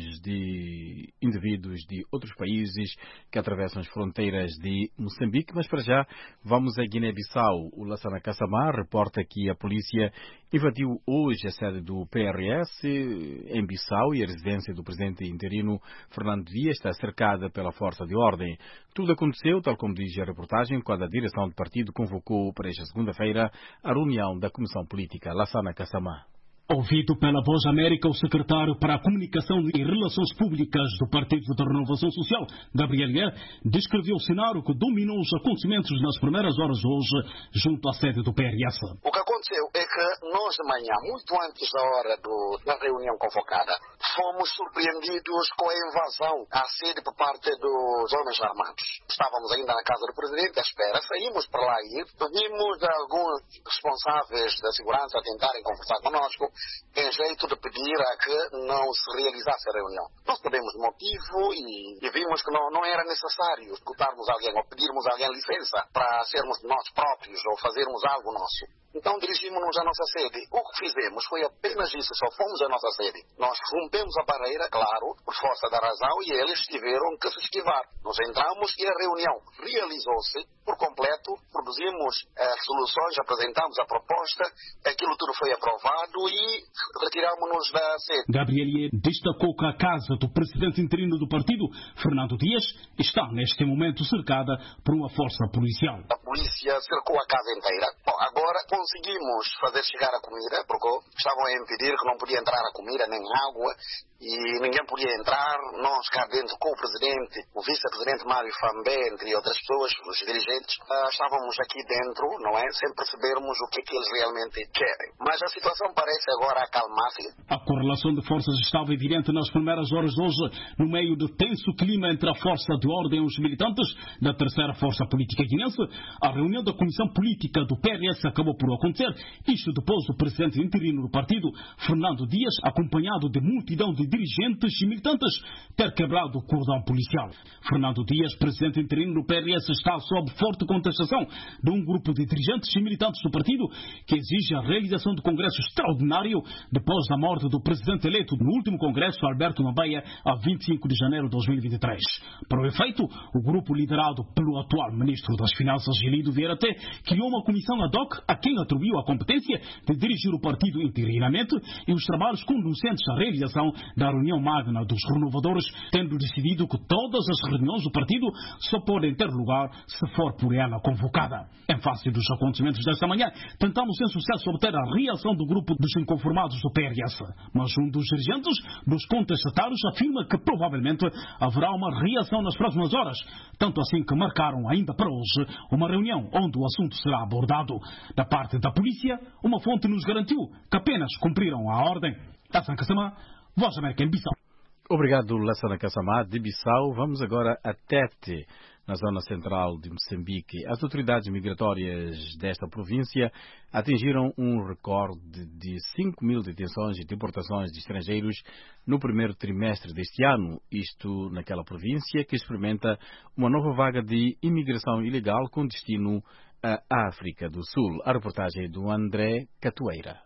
de indivíduos de outros países que atravessam as fronteiras de Moçambique. Mas para já vamos a Guiné-Bissau. O Lassana Kassamá reporta que a polícia invadiu hoje a sede do PRS em Bissau e a residência do presidente interino Fernando Dias está cercada pela força de ordem. Tudo aconteceu, tal como diz a reportagem, quando a direção do partido convocou para esta segunda-feira a reunião da Comissão Política. Lassana Kassamá. Ouvido pela Voz América, o secretário para a Comunicação e Relações Públicas do Partido da Renovação Social, Gabriel Guerra, descreveu o cenário que dominou os acontecimentos nas primeiras horas de hoje, junto à sede do PRS. O que aconteceu é que nós de manhã, muito antes da hora da reunião convocada, fomos surpreendidos com a invasão à sede por parte dos homens armados. Estávamos ainda na casa do presidente à espera, saímos para lá ir, pedimos a alguns responsáveis da segurança a tentarem conversar conosco, em jeito de pedir a que não se realizasse a reunião. Nós sabemos o motivo e vimos que não era necessário escutarmos alguém ou pedirmos a alguém licença para sermos nós próprios ou fazermos algo nosso. Então dirigimos-nos à nossa sede. O que fizemos foi apenas isso, só fomos à nossa sede. Nós rompemos a barreira, claro, por força da razão, e eles tiveram que se esquivar. Nós entramos e a reunião realizou-se por completo, produzimos resoluções, apresentamos a proposta, aquilo tudo foi aprovado e retiramos-nos da sede. Gabriel destacou que a casa do presidente interino do partido, Fernando Dias, está neste momento cercada por uma força policial. A polícia cercou a casa inteira. Bom, agora conseguimos fazer chegar a comida, porque estavam a impedir que não podia entrar a comida nem água e ninguém podia entrar. Nós cá dentro com o presidente, o vice-presidente Mário Fambé, entre outras pessoas, os dirigentes, estávamos aqui dentro, não é? Sem percebermos o que é que eles realmente querem. Mas a situação parece agora acalmar-se. A correlação de forças estava evidente nas primeiras horas de hoje, no meio do tenso clima entre a força de ordem e os militantes da terceira força política guinense. A reunião da Comissão Política do PRS acabou por acontecer, isto depois do presidente interino do partido, Fernando Dias, acompanhado de multidão de dirigentes e militantes, ter quebrado o cordão policial. Fernando Dias, presidente interino do PRS, está sob forte contestação de um grupo de dirigentes e militantes do partido que exige a realização de congresso extraordinário depois da morte do presidente eleito no último congresso, Alberto Nambeia, a 25 de janeiro de 2023. Para o efeito, o grupo liderado pelo atual ministro das Finanças, Gelido Vieira Té, criou uma comissão ad hoc a quem atribuiu a competência de dirigir o partido interinamente e os trabalhos conducentes à realização da reunião magna dos renovadores, tendo decidido que todas as reuniões do partido só podem ter lugar se for por ela convocada. Em face dos acontecimentos desta manhã, tentamos sem sucesso obter a reação do grupo dos inconformados do PRS, mas um dos dirigentes dos contestatários afirma que provavelmente haverá uma reação nas próximas horas, tanto assim que marcaram ainda para hoje uma reunião onde o assunto será abordado. Da parte da polícia, uma fonte nos garantiu que apenas cumpriram a ordem. Lassana Kassamá, Voz América em Bissau. Obrigado, Lassana Kassamá, de Bissau. Vamos agora a Tete, na zona central de Moçambique. As autoridades migratórias desta província atingiram um recorde de 5.000 detenções e deportações de estrangeiros no primeiro trimestre deste ano, isto naquela província que experimenta uma nova vaga de imigração ilegal com destino à África do Sul. A reportagem é do André Catoeira.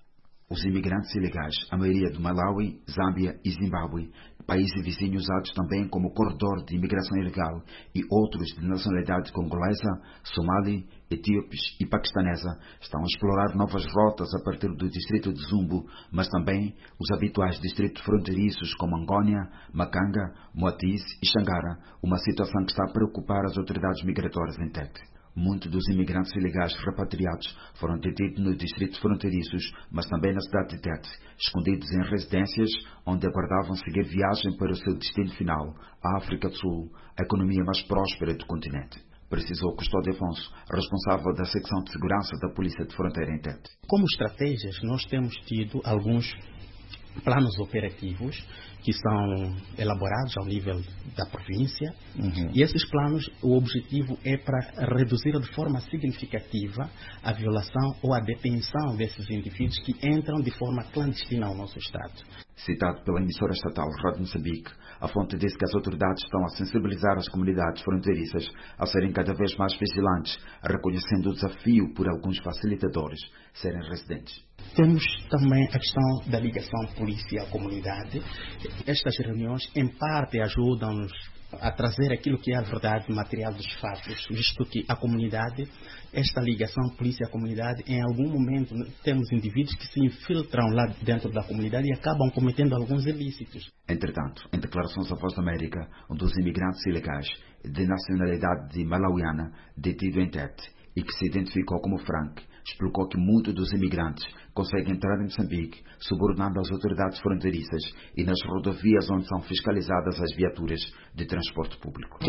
Os imigrantes ilegais, a maioria do Malawi, Zâmbia e Zimbábue, países vizinhos usados também como corredor de imigração ilegal, e outros de nacionalidade congolesa, somali, etíopes e paquistanesa, estão a explorar novas rotas a partir do distrito de Zumbu, mas também os habituais distritos fronteiriços como Angônia, Macanga, Moatis e Xangara, uma situação que está a preocupar as autoridades migratórias em Tete. Muitos dos imigrantes ilegais repatriados foram detidos nos distritos fronteiriços, mas também na cidade de Tete, escondidos em residências onde aguardavam seguir viagem para o seu destino final, a África do Sul, a economia mais próspera do continente. Precisou Custódio Afonso, responsável da secção de segurança da Polícia de Fronteira em Tete. Como estratégias, nós temos tido alguns planos operativos que são elaborados ao nível da província, e esses planos, o objetivo é para reduzir de forma significativa a violação ou a detenção desses indivíduos que entram de forma clandestina ao nosso Estado. Citado pela emissora estatal Rádio Moçambique, a fonte diz que as autoridades estão a sensibilizar as comunidades fronteiriças a serem cada vez mais vigilantes, reconhecendo o desafio por alguns facilitadores serem residentes. Temos também a questão da ligação polícia-comunidade. Estas reuniões, em parte, ajudam-nos a trazer aquilo que é a verdade material dos fatos, visto que a comunidade, esta ligação polícia-comunidade, em algum momento temos indivíduos que se infiltram lá dentro da comunidade e acabam cometendo alguns ilícitos. Entretanto, em declarações à Voz da América, um dos imigrantes ilegais de nacionalidade de malauiana, detido em Tete e que se identificou como Frank, explicou que muitos dos imigrantes conseguem entrar em Moçambique, subornando as autoridades fronteiriças e nas rodovias onde são fiscalizadas as viaturas de transporte público.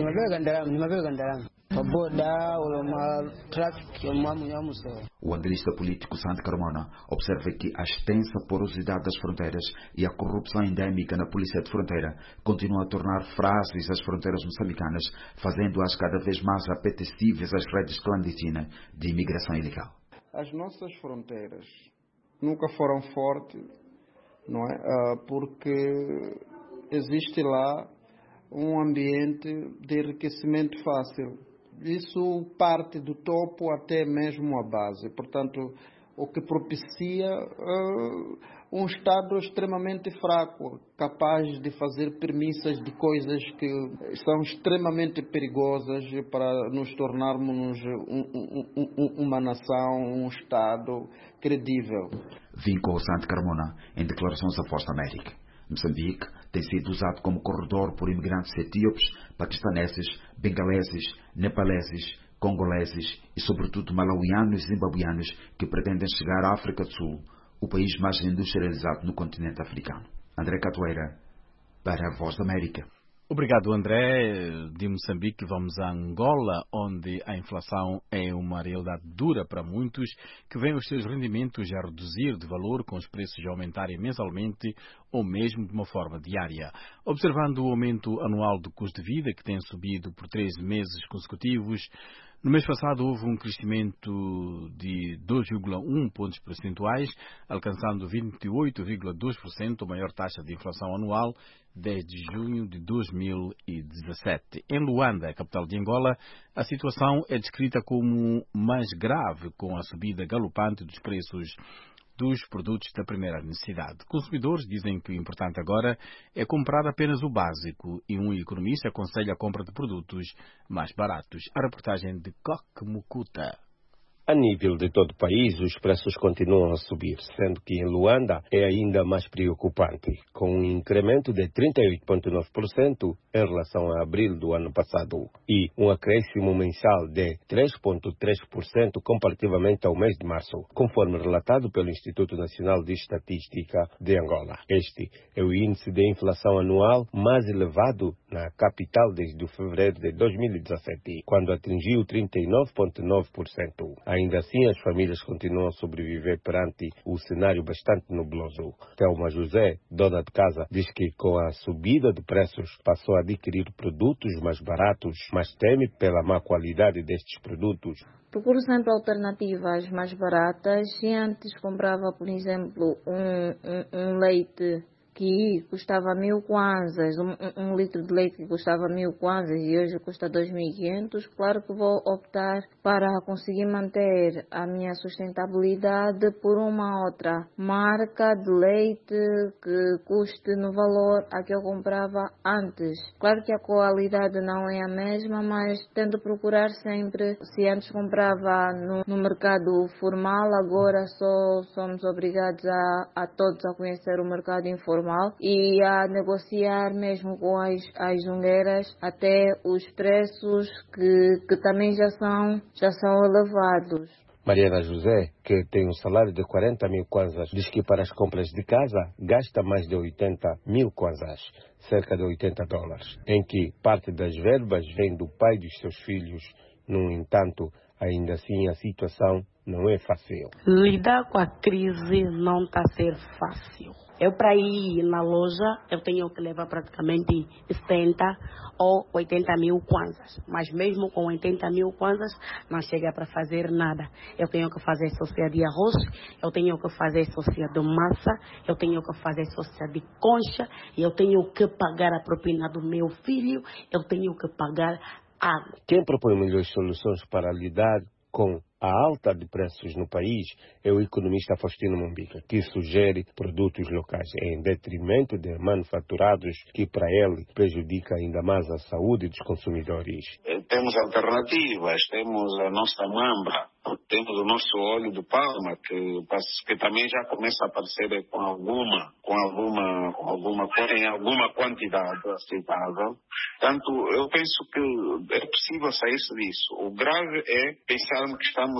O analista político Santo Carmona observa que a extensa porosidade das fronteiras e a corrupção endémica na Polícia de Fronteira continuam a tornar frágeis as fronteiras moçambicanas, fazendo-as cada vez mais apetecíveis às redes clandestinas de imigração ilegal. As nossas fronteiras nunca foram fortes, não é? Porque existe lá um ambiente de enriquecimento fácil. Isso parte do topo até mesmo a base. Portanto, o que propicia um Estado extremamente fraco, capaz de fazer premissas de coisas que são extremamente perigosas para nos tornarmos uma nação, um Estado credível. Vincou Santo Carmona em declarações à Voz da América. Moçambique tem sido usado como corredor por imigrantes etíopes, paquistaneses, bengaleses, nepaleses, congoleses e sobretudo malauianos e zimbabuianos que pretendem chegar à África do Sul, o país mais industrializado no continente africano. André Catoeira, para a Voz da América. Obrigado, André. De Moçambique vamos a Angola, onde a inflação é uma realidade dura para muitos, que veem os seus rendimentos a reduzir de valor com os preços a aumentarem mensalmente ou mesmo de uma forma diária. Observando o aumento anual do custo de vida, que tem subido por 13 meses consecutivos, no mês passado houve um crescimento de 2,1 pontos percentuais, alcançando 28,2%, a maior taxa de inflação anual desde junho de 2017. Em Luanda, a capital de Angola, a situação é descrita como mais grave, com a subida galopante dos preços dos produtos da primeira necessidade. Consumidores dizem que o importante agora é comprar apenas o básico e um economista aconselha a compra de produtos mais baratos. A reportagem de Coque Mukuta. A nível de todo o país, os preços continuam a subir, sendo que em Luanda é ainda mais preocupante, com um incremento de 38,9% em relação a abril do ano passado e um acréscimo mensal de 3,3% comparativamente ao mês de março, conforme relatado pelo Instituto Nacional de Estatística de Angola. Este é o índice de inflação anual mais elevado na capital desde fevereiro de 2017, quando atingiu 39,9%. Ainda assim, as famílias continuam a sobreviver perante o cenário bastante nubloso. Thelma José, dona de casa, diz que com a subida de preços passou a adquirir produtos mais baratos, mas teme pela má qualidade destes produtos. Procuro sempre alternativas mais baratas. Se antes comprava, por exemplo, um leite que custava 1.000 kwanzas, um litro de leite que custava 1.000 kwanzas e hoje custa 2.500, claro que vou optar para conseguir manter a minha sustentabilidade por uma outra marca de leite que custe no valor a que eu comprava antes. Claro que a qualidade não é a mesma, mas tento procurar sempre. Se antes comprava no mercado formal, agora só somos obrigados a todos a conhecer o mercado informal e a negociar mesmo com as jungueiras até os preços que também já são elevados. Mariana José, que tem um salário de 40.000 kwanzas, diz que para as compras de casa gasta mais de 80.000 kwanzas, cerca de $80, em que parte das verbas vem do pai dos seus filhos. No entanto, ainda assim a situação não é fácil. Lidar com a crise não está a ser fácil. Eu, para ir na loja, eu tenho que levar praticamente 70 ou 80.000 kwanzas. Mas mesmo com 80.000 kwanzas, não chega para fazer nada. Eu tenho que fazer sócia de arroz, eu tenho que fazer sócia de massa, eu tenho que fazer sócia de concha, eu tenho que pagar a propina do meu filho, eu tenho que pagar água. Quem propõe melhores soluções para lidar com a alta de preços no país é o economista Faustino Mombica, que sugere produtos locais em detrimento de manufaturados que para ele prejudica ainda mais a saúde dos consumidores. Temos alternativas, temos a nossa mamba, temos o nosso óleo de palma, que também já começa a aparecer em alguma quantidade aceitável. Portanto, eu penso que é possível sair-se disso. O grave é pensarmos que estamos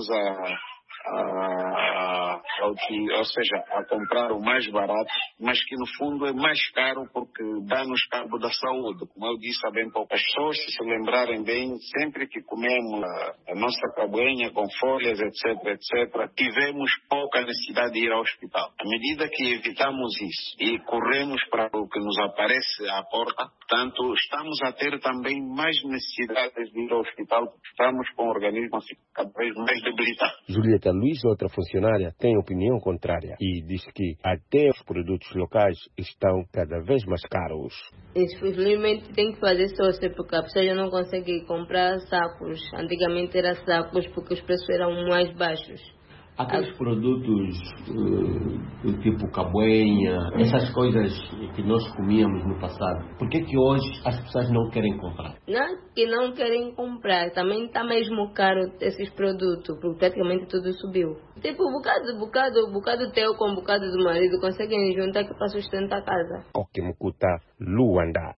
a comprar o mais barato, mas que no fundo é mais caro porque dá-nos cabo da saúde. Como eu disse há bem pouco, as pessoas, se lembrarem bem, sempre que comemos a nossa cabuenha com folhas, etc., tivemos pouca necessidade de ir ao hospital. À medida que evitamos isso e corremos para o que nos aparece à porta, portanto, estamos a ter também mais necessidades de ir ao hospital, porque estamos com o organismo cada vez mais debilitado. Julieta Luiz, outra funcionária, tem opinião contrária e diz que até os produtos locais estão cada vez mais caros. Infelizmente tem que fazer sócia porque a pessoa já não consegue comprar sacos. Antigamente era sacos porque os preços eram mais baixos. Aqueles produtos tipo cabuenha, essas coisas que nós comíamos no passado, por que hoje as pessoas não querem comprar? Não, que não querem comprar. Também está mesmo caro esses produtos, porque praticamente tudo subiu. Tipo, bocado teu com bocado do marido, conseguem juntar que para sustentar a casa. Okimukuta, Luanda.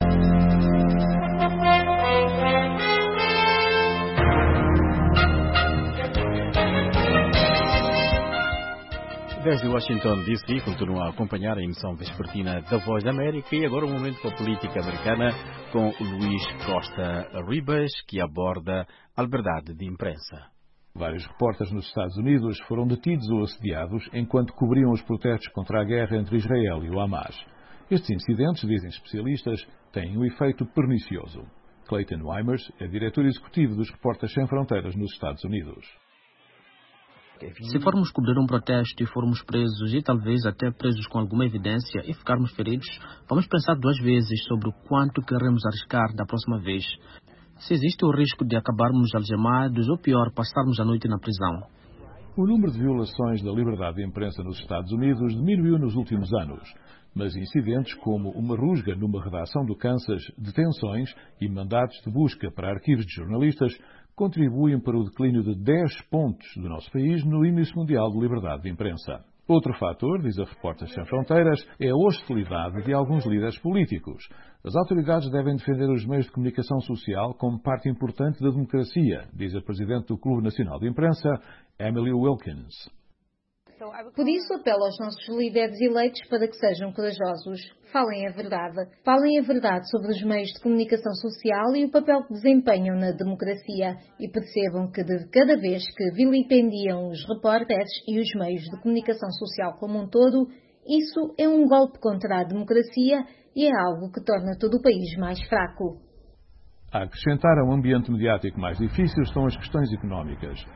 Desde Washington, D.C., continua a acompanhar a emissão vespertina da Voz da América e agora um momento para a política americana com o Luís Costa Ribas, que aborda a liberdade de imprensa. Vários repórteres nos Estados Unidos foram detidos ou assediados enquanto cobriam os protestos contra a guerra entre Israel e o Hamas. Estes incidentes, dizem especialistas, têm um efeito pernicioso. Clayton Weimers é diretor executivo dos Repórteres Sem Fronteiras nos Estados Unidos. Se formos cobrir um protesto e formos presos e talvez até presos com alguma evidência e ficarmos feridos, vamos pensar duas vezes sobre o quanto queremos arriscar da próxima vez. Se existe o risco de acabarmos algemados ou pior, passarmos a noite na prisão. O número de violações da liberdade de imprensa nos Estados Unidos diminuiu nos últimos anos, mas incidentes como uma rusga numa redação do Kansas, detenções e mandatos de busca para arquivos de jornalistas contribuem para o declínio de 10 pontos do nosso país no Índice Mundial de Liberdade de Imprensa. Outro fator, diz a Repórteres Sem Fronteiras, é a hostilidade de alguns líderes políticos. As autoridades devem defender os meios de comunicação social como parte importante da democracia, diz a Presidente do Clube Nacional de Imprensa, Emily Wilkins. Por isso, apelo aos nossos líderes eleitos para que sejam corajosos. Falem a verdade. Falem a verdade sobre os meios de comunicação social e o papel que desempenham na democracia. E percebam que de cada vez que vilipendiam os repórteres e os meios de comunicação social como um todo, isso é um golpe contra a democracia e é algo que torna todo o país mais fraco. A acrescentar a um ambiente mediático mais difícil estão as questões económicas.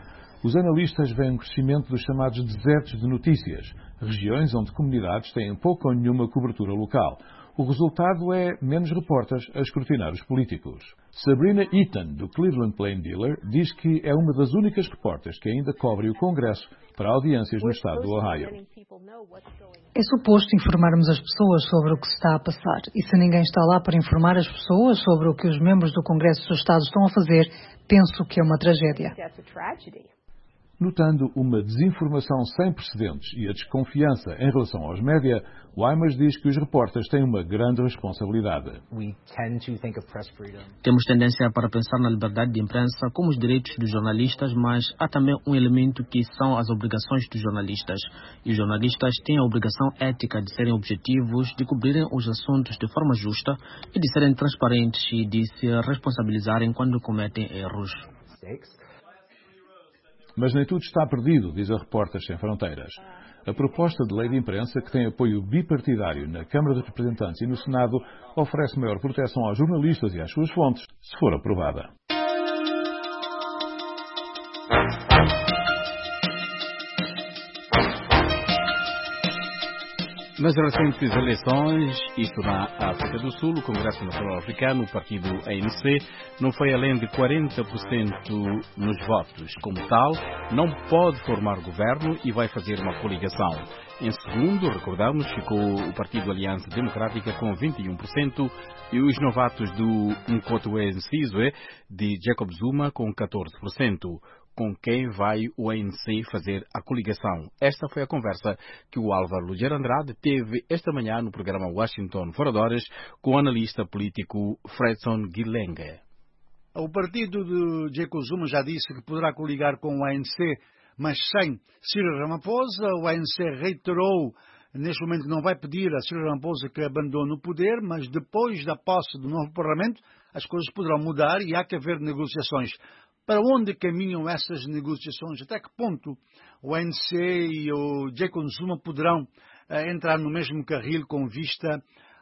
Os analistas veem um crescimento dos chamados desertos de notícias, regiões onde comunidades têm pouca ou nenhuma cobertura local. O resultado é menos repórteres a escrutinar os políticos. Sabrina Eaton, do Cleveland Plain Dealer, diz que é uma das únicas repórteres que ainda cobre o Congresso para audiências no estado do Ohio. É suposto informarmos as pessoas sobre o que se está a passar. E se ninguém está lá para informar as pessoas sobre o que os membros do Congresso dos Estados estão a fazer, penso que é uma tragédia. Notando uma desinformação sem precedentes e a desconfiança em relação aos média, Wymas diz que os repórteres têm uma grande responsabilidade. Temos tendência para pensar na liberdade de imprensa como os direitos dos jornalistas, mas há também um elemento que são as obrigações dos jornalistas. E os jornalistas têm a obrigação ética de serem objetivos, de cobrirem os assuntos de forma justa e de serem transparentes e de se responsabilizarem quando cometem erros. Mas nem tudo está perdido, diz a Repórteres Sem Fronteiras. A proposta de lei de imprensa, que tem apoio bipartidário na Câmara dos Representantes e no Senado, oferece maior proteção aos jornalistas e às suas fontes, se for aprovada. Nas recentes eleições, isto na África do Sul, o Congresso Nacional Africano, o partido ANC, não foi além de 40% nos votos. Como tal, não pode formar governo e vai fazer uma coligação. Em segundo, recordamos, ficou o Partido Aliança Democrática com 21% e os novatos do Nkotwe Nsizwe de Jacob Zuma com 14%. Com quem vai o ANC fazer a coligação? Esta foi a conversa que o Álvaro Lugero Andrade teve esta manhã no programa Washington Fora de Horas com o analista político Fredson Guilherme. O partido de Jacob Zuma já disse que poderá coligar com o ANC, mas sem Cyril Ramaphosa. O ANC reiterou, neste momento não vai pedir a Cyril Ramaphosa que abandone o poder, mas depois da posse do novo Parlamento as coisas poderão mudar e há que haver negociações. Para onde caminham essas negociações? Até que ponto o ANC e o Jacob Zuma poderão entrar no mesmo carril com vista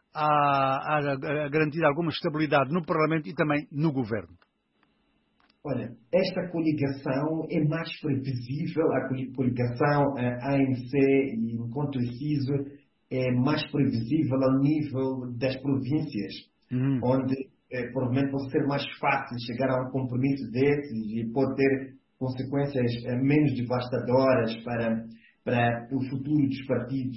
a garantir alguma estabilidade no Parlamento e também no Governo? Olha, esta coligação é mais previsível, a coligação ANC e enquanto CISO é mais previsível ao nível das províncias, onde provavelmente pode ser mais fácil chegar a um compromisso desses e pode ter consequências menos devastadoras para o futuro dos partidos,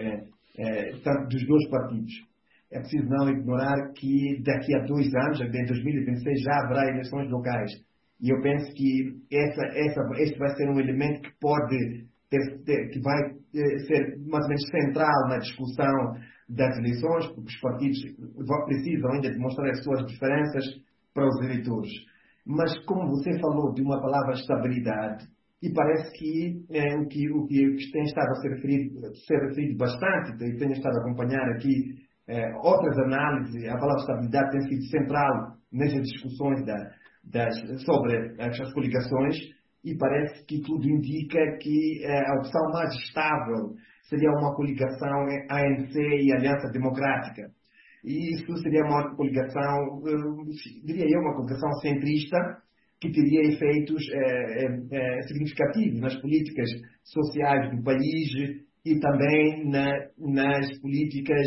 tanto dos dois partidos. É preciso não ignorar que daqui a 2 anos, em 2026, já haverá eleições locais. E eu penso que este vai ser um elemento que pode que vai ser mais ou menos central na discussão das eleições, porque os partidos precisam ainda demonstrar as suas diferenças para os eleitores. Mas como você falou de uma palavra estabilidade, e parece que o que tem estado a ser referido bastante, e tenho estado a acompanhar aqui outras análises, a palavra estabilidade tem sido central nessas discussões sobre as coligações, e parece que tudo indica que a opção mais estável seria uma coligação ANC e Aliança Democrática. E isso seria uma coligação, diria eu, uma coligação centrista, que teria efeitos significativos nas políticas sociais do país e também nas políticas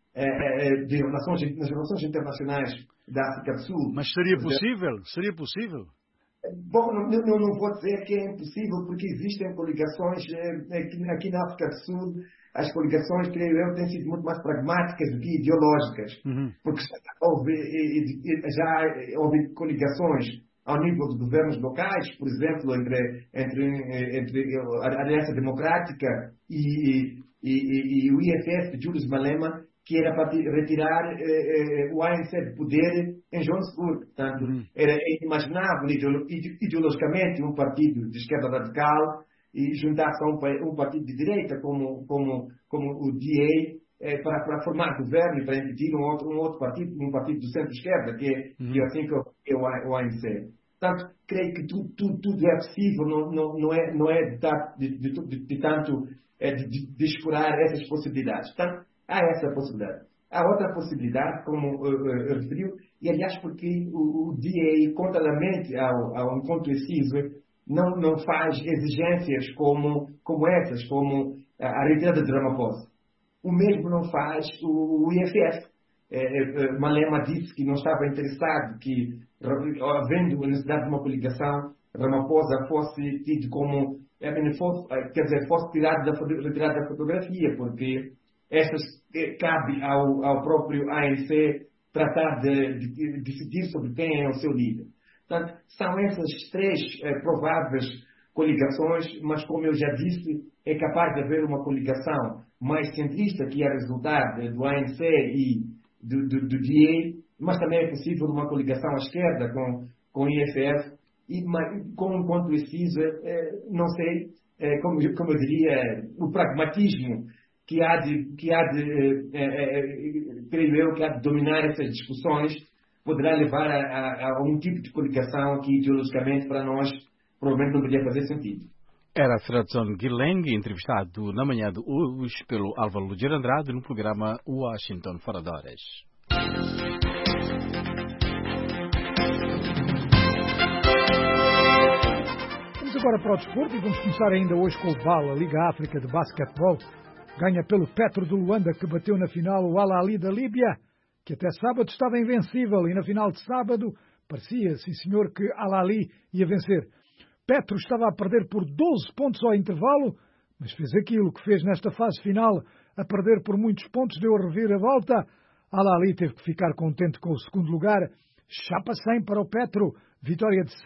nas relações internacionais da África do Sul. Mas seria possível? Seria possível? Bom, não vou dizer que é impossível, porque existem coligações aqui na África do Sul. As coligações, creio eu, têm sido muito mais pragmáticas do que ideológicas, porque já houve coligações ao nível dos governos locais, por exemplo, entre a Aliança Democrática e o IFF de Julius Malema, que era para retirar o ANC de poder em Johannesburg. Portanto, era inimaginável ideologicamente um partido de esquerda radical e juntar-se a um partido de direita como o DA para formar governo e para impedir um outro partido, um partido do centro-esquerda, que é assim que é o ANC. Portanto, creio que tudo é possível, não é de tanto descurar essas possibilidades. Portanto, há essa possibilidade. Há outra possibilidade, como referiu, e aliás porque o DA, contrariamente ao encontro exciso, não faz exigências como essas, como a retirada de Ramaphosa. O mesmo não faz o IFF. Malema disse que não estava interessado que, havendo a necessidade de uma coligação, Ramaphosa fosse tido como, fosse retirado da fotografia, porque estas cabe ao próprio ANC tratar de decidir sobre quem é o seu líder. Portanto, são essas três prováveis coligações, mas como eu já disse, é capaz de haver uma coligação mais centrista que ia resultar do ANC e do DA, mas também é possível uma coligação à esquerda com o IFF, quanto preciso, não sei, como eu diria, o pragmatismo que há de dominar essas discussões poderá levar a um tipo de coligação que ideologicamente para nós provavelmente não poderia fazer sentido. Era Sratson Guileng, entrevistado na manhã de hoje pelo Álvaro Luger Andrade no programa Washington Fora de Horas. Vamos agora para o desporto e vamos começar ainda hoje com o BAL, a Liga África de Basquetebol. Ganha pelo Petro do Luanda, que bateu na final o Al Ahly da Líbia, que até sábado estava invencível, e na final de sábado parecia, sim senhor, que Al Ahly ia vencer. Petro estava a perder por 12 pontos ao intervalo, mas fez aquilo que fez nesta fase final, a perder por muitos pontos, deu a reviravolta. Al Ahly teve que ficar contente com o segundo lugar. Chapa 100 para o Petro, vitória de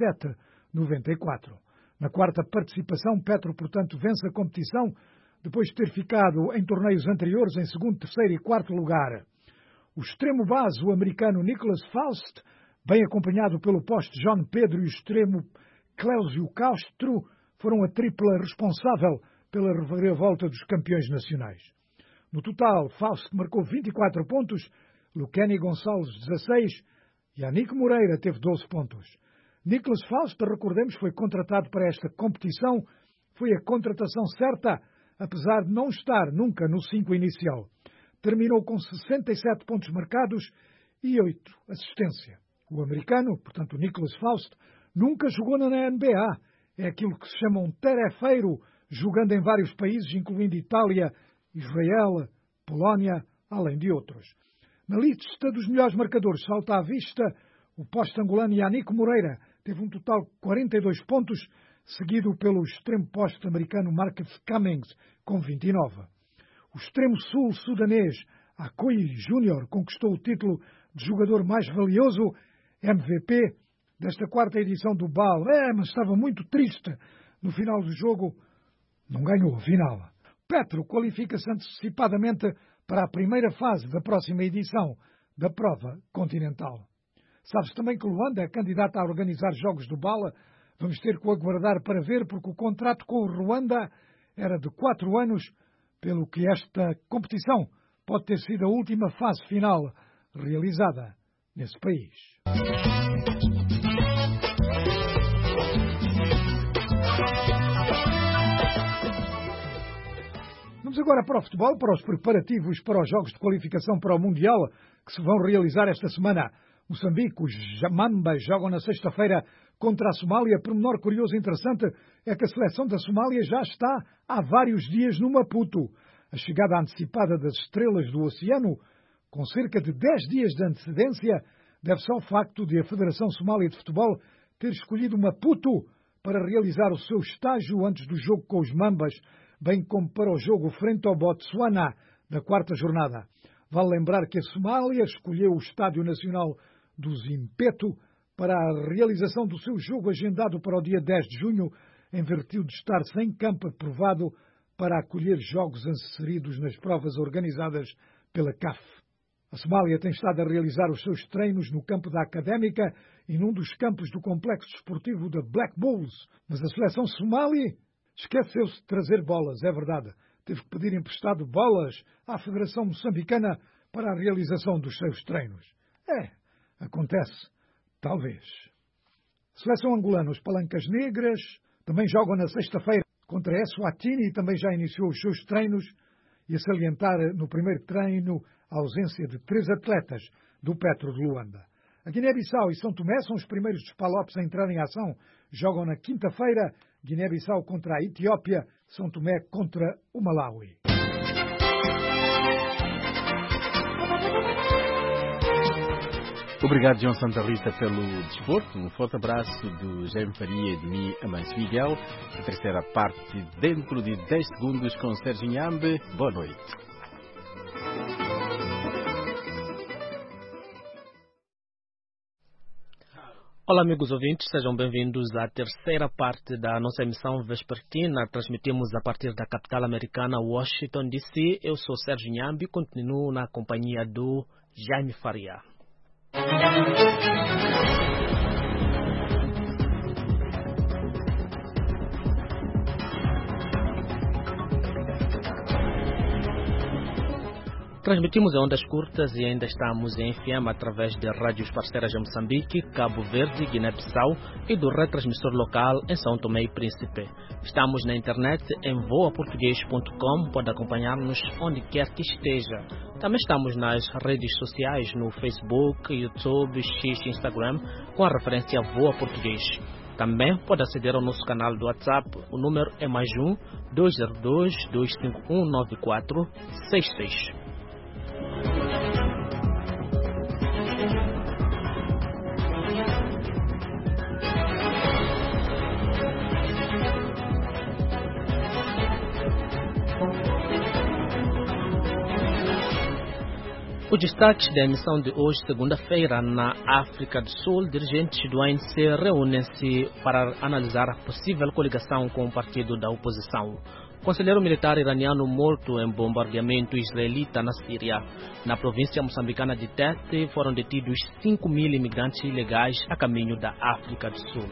107-94. Na quarta participação, Petro, portanto, vence a competição, depois de ter ficado em torneios anteriores em segundo, terceiro e quarto lugar. O extremo base, o americano Nicholas Faust, bem acompanhado pelo poste João Pedro e o extremo Cléusio Castro, foram a tripla responsável pela reviravolta dos campeões nacionais. No total, Faust marcou 24 pontos, Luqueni Gonçalves 16 e Anico Moreira teve 12 pontos. Nicholas Faust, recordemos, foi contratado para esta competição, foi a contratação certa, apesar de não estar nunca no 5 inicial. Terminou com 67 pontos marcados e 8 assistência. O americano, portanto Nicholas Faust, nunca jogou na NBA. É aquilo que se chama um tarefeiro, jogando em vários países, incluindo Itália, Israel, Polónia, além de outros. Na lista dos melhores marcadores salta à vista o poste angolano Anico Moreira, teve um total de 42 pontos, seguido pelo extremo poste americano Marcus Cummings, com 29. O extremo sul-sudanês Akoi Júnior conquistou o título de jogador mais valioso, MVP, desta quarta edição do BAL. Mas estava muito triste no final do jogo. Não ganhou a final. Petro qualifica-se antecipadamente para a primeira fase da próxima edição da prova continental. Sabe-se também que Luanda é candidata a organizar jogos do BAL. Vamos ter que aguardar para ver, porque o contrato com o Ruanda era de 4 anos, pelo que esta competição pode ter sido a última fase final realizada nesse país. Vamos agora para o futebol, para os preparativos para os jogos de qualificação para o Mundial, que se vão realizar esta semana. Moçambique, os Mambas jogam na sexta-feira contra a Somália. Pormenor curioso e interessante é que a seleção da Somália já está há vários dias no Maputo. A chegada antecipada das estrelas do oceano, com cerca de 10 dias de antecedência, deve-se ao facto de a Federação Somália de Futebol ter escolhido Maputo para realizar o seu estágio antes do jogo com os Mambas, bem como para o jogo frente ao Botsuana da quarta jornada. Vale lembrar que a Somália escolheu o Estádio Nacional do Zimpeto para a realização do seu jogo agendado para o dia 10 de junho, em virtude de estar sem campo aprovado para acolher jogos inseridos nas provas organizadas pela CAF. A Somália tem estado a realizar os seus treinos no campo da Académica e num dos campos do complexo desportivo da Black Bulls, mas a seleção somália esqueceu-se de trazer bolas, é verdade. Teve que pedir emprestado bolas à Federação Moçambicana para a realização dos seus treinos. Acontece, talvez. Seleção angolana, os Palancas Negras, também jogam na sexta-feira contra a Eswatini e também já iniciou os seus treinos, e a salientar no primeiro treino a ausência de 3 atletas do Petro de Luanda. A Guiné-Bissau e São Tomé são os primeiros dos Palopes a entrar em ação. Jogam na quinta-feira, Guiné-Bissau contra a Etiópia, São Tomé contra o Malawi. Obrigado, João Santa Rita, pelo desporto. Um forte abraço do Jaime Faria e de mim, Amâncio Miguel. A terceira parte dentro de 10 segundos com Sérgio Nhambe. Boa noite. Olá, amigos ouvintes, sejam bem-vindos à terceira parte da nossa emissão vespertina. Transmitimos a partir da capital americana, Washington, D.C. Eu sou Sérgio Nhambe e continuo na companhia do Jaime Faria. Transmitimos em ondas curtas e ainda estamos em FM através de rádios parceiras em Moçambique, Cabo Verde, Guiné-Bissau e do retransmissor local em São Tomé e Príncipe. Estamos na internet em voaportugues.com, pode acompanhar-nos onde quer que esteja. Também estamos nas redes sociais no Facebook, YouTube, X e Instagram com a referência Voa Português. Também pode aceder ao nosso canal do WhatsApp. O número é +1 202 251 9466. Os destaques da emissão de hoje, segunda-feira, na África do Sul, dirigentes do ANC reúnem-se para analisar a possível coligação com o partido da oposição. Conselheiro militar iraniano morto em bombardeamento israelita na Síria. Na província moçambicana de Tete foram detidos 5.000 imigrantes ilegais a caminho da África do Sul.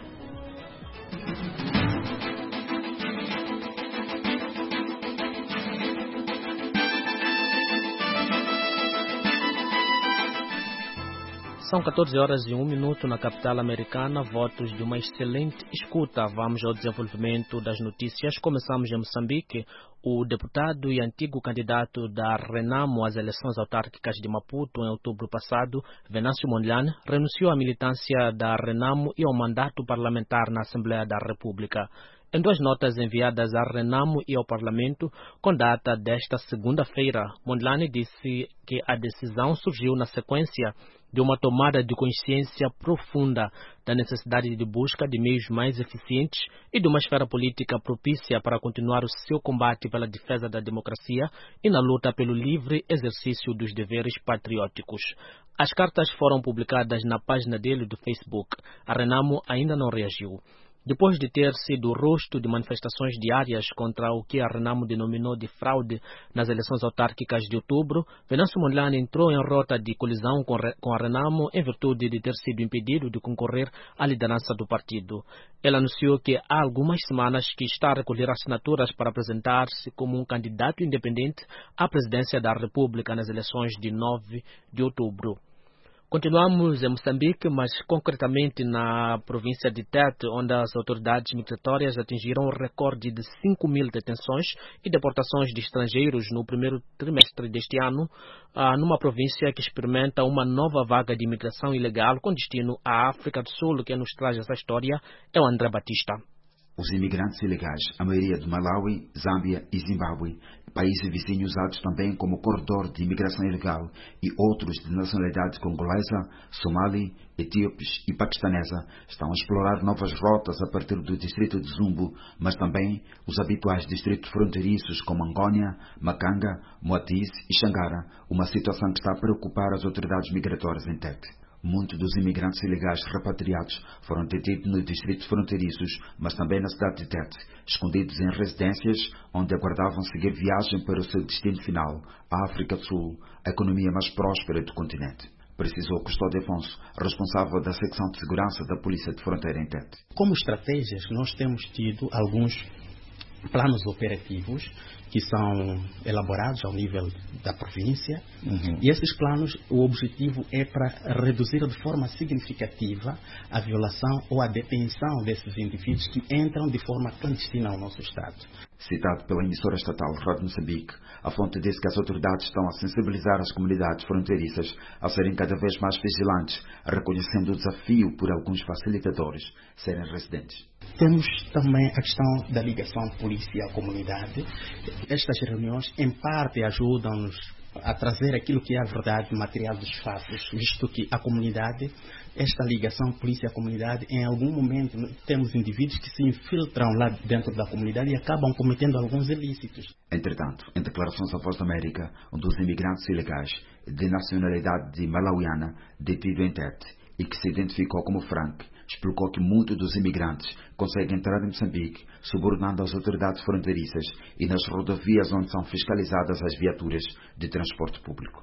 São 14h01 na capital americana, votos de uma excelente escuta. Vamos ao desenvolvimento das notícias. Começamos em Moçambique. O deputado e antigo candidato da Renamo às eleições autárquicas de Maputo em outubro passado, Venâncio Mondlane, renunciou à militância da Renamo e ao mandato parlamentar na Assembleia da República. Em duas notas enviadas à Renamo e ao Parlamento, com data desta segunda-feira, Mondlane disse que a decisão surgiu na sequência de uma tomada de consciência profunda da necessidade de busca de meios mais eficientes e de uma esfera política propícia para continuar o seu combate pela defesa da democracia e na luta pelo livre exercício dos deveres patrióticos. As cartas foram publicadas na página dele do Facebook. A Renamo ainda não reagiu. Depois de ter sido o rosto de manifestações diárias contra o que a Renamo denominou de fraude nas eleições autárquicas de outubro, Venâncio Mondlane entrou em rota de colisão com a Renamo em virtude de ter sido impedido de concorrer à liderança do partido. Ele anunciou que há algumas semanas que está a recolher assinaturas para apresentar-se como um candidato independente à presidência da República nas eleições de 9 de outubro. Continuamos em Moçambique, mas concretamente na província de Tete, onde as autoridades migratórias atingiram o recorde de 5.000 detenções e deportações de estrangeiros no primeiro trimestre deste ano, numa província que experimenta uma nova vaga de imigração ilegal com destino à África do Sul. Quem nos traz essa história é o André Batista. Os imigrantes ilegais, a maioria do Malawi, Zâmbia e Zimbábue, países vizinhos usados também como corredor de imigração ilegal, e outros de nacionalidade congolesa, somali, etíopes e paquistanesa, estão a explorar novas rotas a partir do distrito de Zumbo, mas também os habituais distritos fronteiriços como Angônia, Macanga, Moatis e Xangara, uma situação que está a preocupar as autoridades migratórias em Tete. Muitos dos imigrantes ilegais repatriados foram detidos nos distritos fronteiriços, mas também na cidade de Tete, escondidos em residências onde aguardavam seguir viagem para o seu destino final, a África do Sul, a economia mais próspera do continente. Precisou Custódio Afonso, responsável da secção de segurança da Polícia de Fronteira em Tete. Como estratégias, nós temos tido alguns planos operativos que são elaborados ao nível da província, e esses planos, o objetivo é para reduzir de forma significativa a violação ou a detenção desses indivíduos que entram de forma clandestina ao nosso Estado. Citado pela emissora estatal Rádio Moçambique, a fonte diz que as autoridades estão a sensibilizar as comunidades fronteiriças a serem cada vez mais vigilantes, reconhecendo o desafio por alguns facilitadores serem residentes. Temos também a questão da ligação polícia-comunidade. Estas reuniões, em parte, ajudam-nos a trazer aquilo que é a verdade material dos fatos, visto que a comunidade, esta ligação polícia-comunidade, em algum momento temos indivíduos que se infiltram lá dentro da comunidade e acabam cometendo alguns ilícitos. Entretanto, em declarações à Voz da América, um dos imigrantes ilegais de nacionalidade malauiana, detido em Tete e que se identificou como Frank, explicou que muitos dos imigrantes conseguem entrar em Moçambique subornando as autoridades fronteiriças e nas rodovias onde são fiscalizadas as viaturas de transporte público.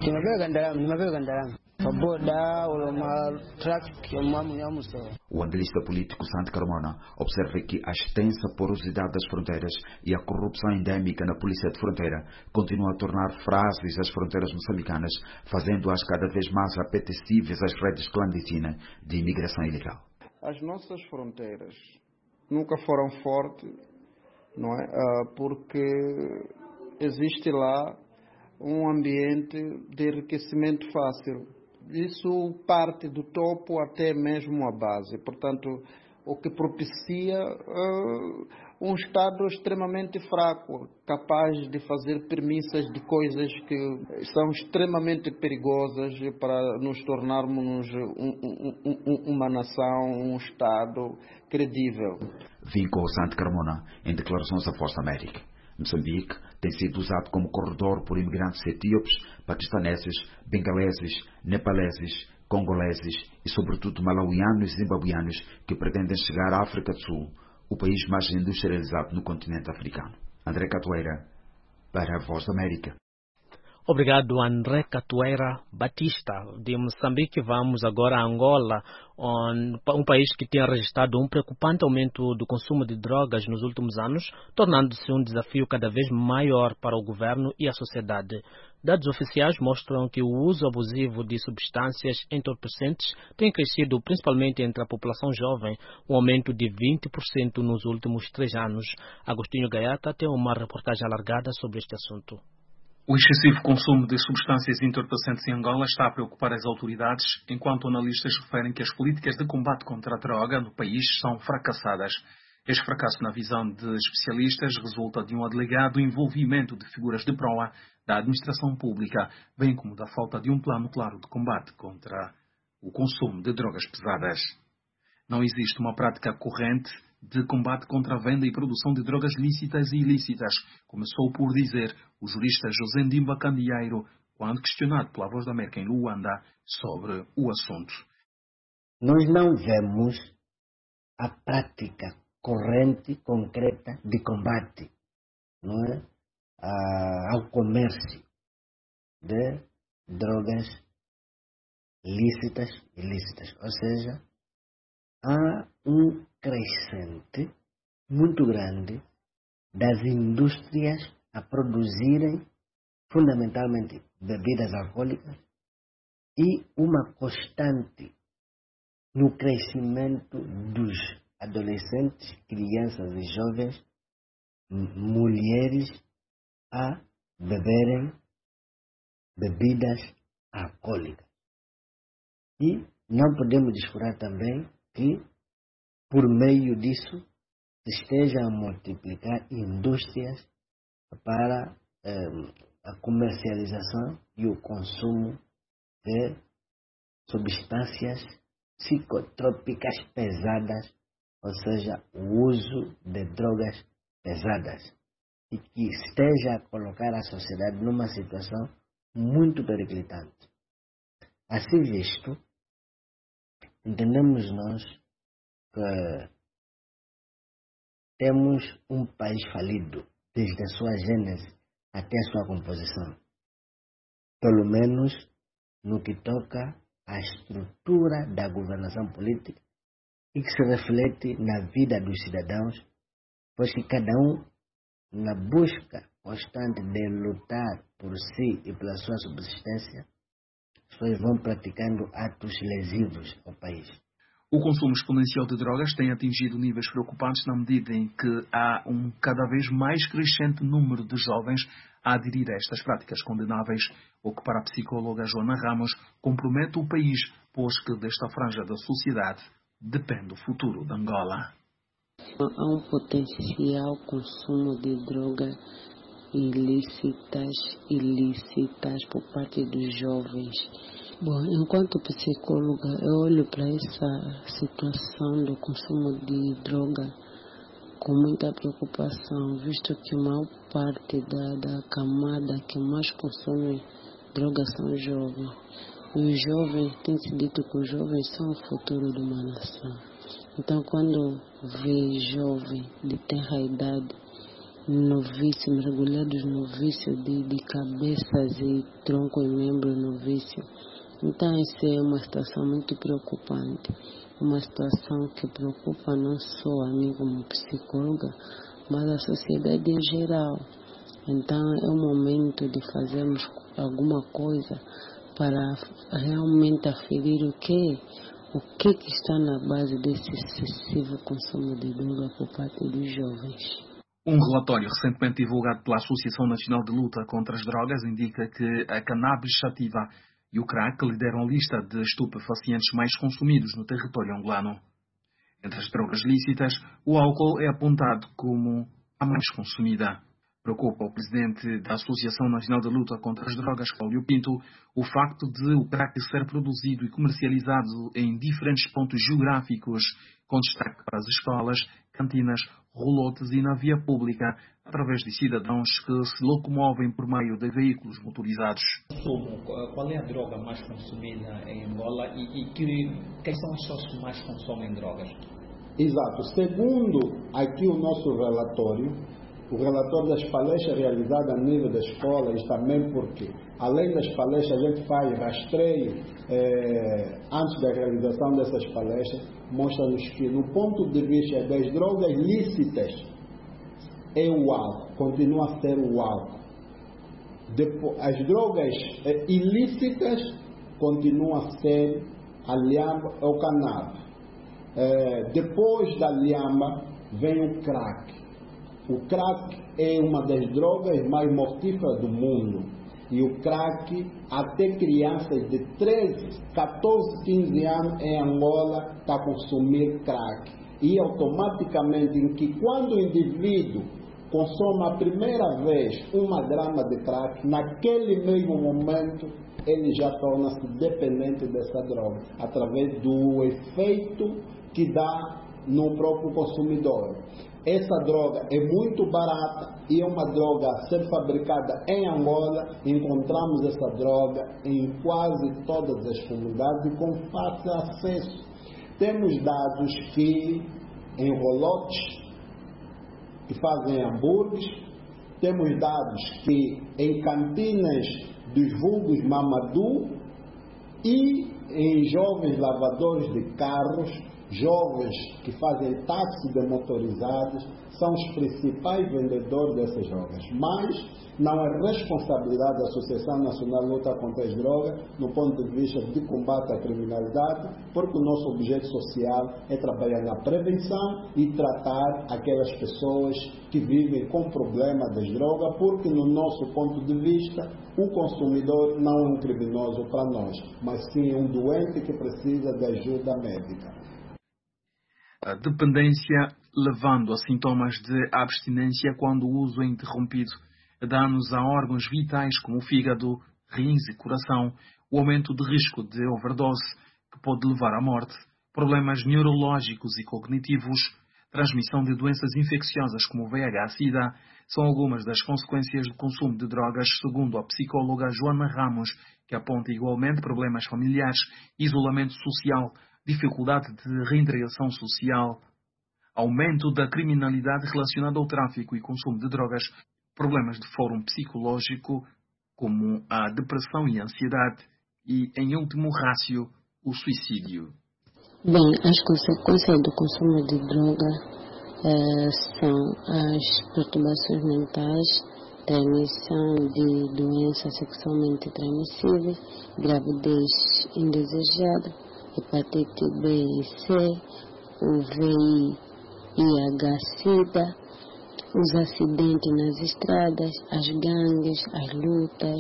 O analista político Santo Carmona observa que a extensa porosidade das fronteiras e a corrupção endémica na polícia de fronteira continuam a tornar frágeis as fronteiras moçambicanas, fazendo-as cada vez mais apetecíveis às redes clandestinas de imigração ilegal. As nossas fronteiras nunca foram fortes, não é? Porque existe lá um ambiente de enriquecimento fácil. Isso parte do topo até mesmo a base. Portanto, o que propicia um Estado extremamente fraco, capaz de fazer premissas de coisas que são extremamente perigosas para nos tornarmos uma nação, um Estado credível. Vincou Santo Carmona em declarações à Voz da América. Moçambique tem sido usado como corredor por imigrantes etíopes, paquistaneses, bengaleses, nepaleses, congoleses e, sobretudo, malauianos e zimbabuianos que pretendem chegar à África do Sul, o país mais industrializado no continente africano. André Catoeira, para a Voz da América. Obrigado, André Catoeira Batista. De Moçambique, vamos agora a Angola, um país que tem registrado um preocupante aumento do consumo de drogas nos últimos anos, tornando-se um desafio cada vez maior para o governo e a sociedade. Dados oficiais mostram que o uso abusivo de substâncias entorpecentes tem crescido principalmente entre a população jovem, um aumento de 20% nos últimos 3 anos. Agostinho Gaiata tem uma reportagem alargada sobre este assunto. O excessivo consumo de substâncias entorpecentes em Angola está a preocupar as autoridades, enquanto analistas referem que as políticas de combate contra a droga no país são fracassadas. Este fracasso, na visão de especialistas, resulta de um alegado envolvimento de figuras de proa da administração pública, bem como da falta de um plano claro de combate contra o consumo de drogas pesadas. Não existe uma prática corrente de combate contra a venda e produção de drogas lícitas e ilícitas, começou por dizer o jurista José Ndimba Candeeiro, quando questionado pela Voz da América em Luanda sobre o assunto. Nós não vemos a prática corrente, concreta de combate, não é, ao comércio de drogas lícitas e ilícitas. Ou seja, há um crescente muito grande das indústrias a produzirem fundamentalmente bebidas alcoólicas e uma constante no crescimento dos adolescentes, crianças e jovens, mulheres a beberem bebidas alcoólicas. E não podemos descurar também que, por meio disso, se esteja a multiplicar indústrias para a comercialização e o consumo de substâncias psicotrópicas pesadas, ou seja, o uso de drogas pesadas, e que esteja a colocar a sociedade numa situação muito periclitante. Assim visto, entendemos nós que temos um país falido desde a sua gênese até a sua composição, pelo menos no que toca à estrutura da governação política e que se reflete na vida dos cidadãos, pois que cada um na busca constante de lutar por si e pela sua subsistência, as pessoas vão praticando atos lesivos ao país. O consumo exponencial de drogas tem atingido níveis preocupantes na medida em que há um cada vez mais crescente número de jovens a aderir a estas práticas condenáveis, o que para a psicóloga Joana Ramos compromete o país, pois que desta franja da sociedade depende o futuro de Angola. Há um potencial consumo de drogas ilícitas por parte dos jovens. Bom, enquanto psicóloga, eu olho para essa situação do consumo de droga com muita preocupação, visto que a maior parte da camada que mais consome droga são os jovens. E os jovens, tem-se dito que os jovens são o futuro de uma nação. Então, quando vê jovem de tenra idade no vício, mergulhados no vício de cabeças e tronco e membro no vício, então essa é uma situação muito preocupante, uma situação que preocupa não só a mim como psicóloga, mas a sociedade em geral. Então é o momento de fazermos alguma coisa para realmente aferir o que está na base desse excessivo consumo de droga por parte dos jovens. Um relatório recentemente divulgado pela Associação Nacional de Luta contra as Drogas indica que a cannabis sativa e o crack lideram a lista de estupefacientes mais consumidos no território angolano. Entre as drogas lícitas, o álcool é apontado como a mais consumida. Preocupa o presidente da Associação Nacional de Luta contra as Drogas, Cláudio Pinto, o facto de o crack ser produzido e comercializado em diferentes pontos geográficos, com destaque para as escolas, cantinas, rolotes e na via pública, através de cidadãos que se locomovem por meio de veículos motorizados. Qual é a droga mais consumida em Angola e quem são as pessoas que mais consomem drogas? Exato. Segundo aqui o nosso relatório, o relatório das palestras realizadas a nível da escola, e também porque, além das palestras, a gente faz rastreio antes da realização dessas palestras, mostra-nos que, no ponto de vista das drogas lícitas, é o álcool, continua a ser o álcool. As drogas ilícitas continuam a ser a lhamba ou o cannabis. Depois da lhamba vem o crack. O crack é uma das drogas mais mortíferas do mundo. E o crack, até crianças de 13, 14, 15 anos em Angola está a consumir crack. E automaticamente, em que quando o indivíduo consome a primeira vez 1 grama de crack, naquele mesmo momento ele já torna-se dependente dessa droga, através do efeito que dá no próprio consumidor. Essa droga é muito barata e é uma droga a ser fabricada em Angola. Encontramos essa droga em quase todas as comunidades e com fácil acesso. Temos dados que em rolotes que fazem hambúrgueres, temos dados que em cantinas dos vulgos Mamadou e em jovens lavadores de carros, jovens que fazem táxi de motorizados, são os principais vendedores dessas drogas. Mas não é responsabilidade da Associação Nacional de Luta contra as Drogas no ponto de vista de combate à criminalidade, porque o nosso objeto social é trabalhar na prevenção e tratar aquelas pessoas que vivem com problema das drogas, porque no nosso ponto de vista o consumidor não é um criminoso para nós, mas sim um doente que precisa de ajuda médica. A dependência levando a sintomas de abstinência quando o uso é interrompido, danos a órgãos vitais como o fígado, rins e coração, o aumento de risco de overdose que pode levar à morte, problemas neurológicos e cognitivos, transmissão de doenças infecciosas como o VIH-Sida, são algumas das consequências do consumo de drogas, segundo a psicóloga Joana Ramos, que aponta igualmente problemas familiares, isolamento social, dificuldade de reintegração social, aumento da criminalidade relacionada ao tráfico e consumo de drogas, problemas de fórum psicológico, como a depressão e a ansiedade, e, em último rácio, o suicídio. Bem, as consequências do consumo de droga são as perturbações mentais, transmissão de doenças sexualmente transmissíveis, gravidez indesejada, hepatite B e C, o VIH-Sida, os acidentes nas estradas, as gangues, as lutas,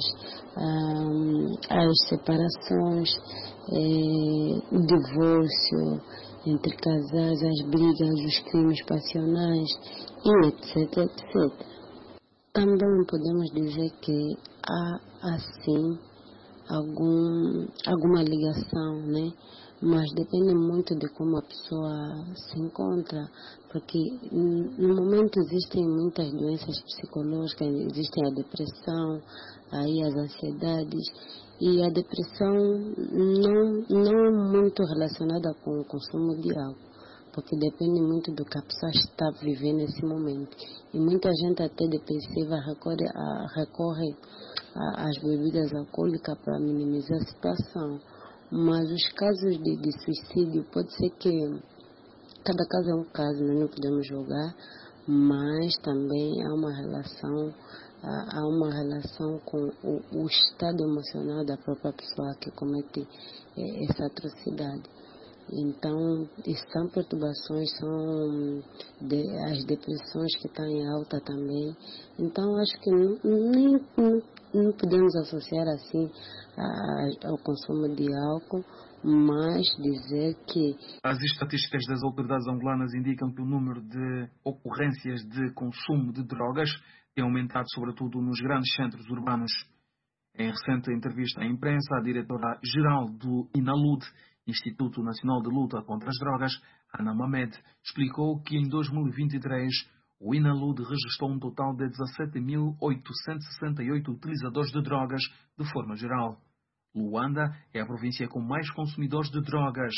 as separações, o divórcio entre casais, as brigas, os crimes passionais, e etc, etc. Também podemos dizer que há, assim, alguma ligação, né? Mas depende muito de como a pessoa se encontra, porque no momento existem muitas doenças psicológicas, existem a depressão, aí as ansiedades, e a depressão não é muito relacionada com o consumo de álcool, porque depende muito do que a pessoa está vivendo nesse momento. E muita gente até depressiva recorre às bebidas alcoólicas para minimizar a situação. Mas os casos de suicídio, pode ser que cada caso é um caso, nós não podemos julgar, mas também há uma relação com o estado emocional da própria pessoa que comete essa atrocidade. Então, são perturbações, são as depressões que estão em alta também. Então, acho que não podemos associar assim ao consumo de álcool, mas dizer que... As estatísticas das autoridades angolanas indicam que o número de ocorrências de consumo de drogas tem aumentado, sobretudo nos grandes centros urbanos. Em recente entrevista à imprensa, a diretora-geral do INALUD, Instituto Nacional de Luta contra as Drogas, Ana Mamed, explicou que em 2023 o INALUD registrou um total de 17.868 utilizadores de drogas de forma geral. Luanda é a província com mais consumidores de drogas,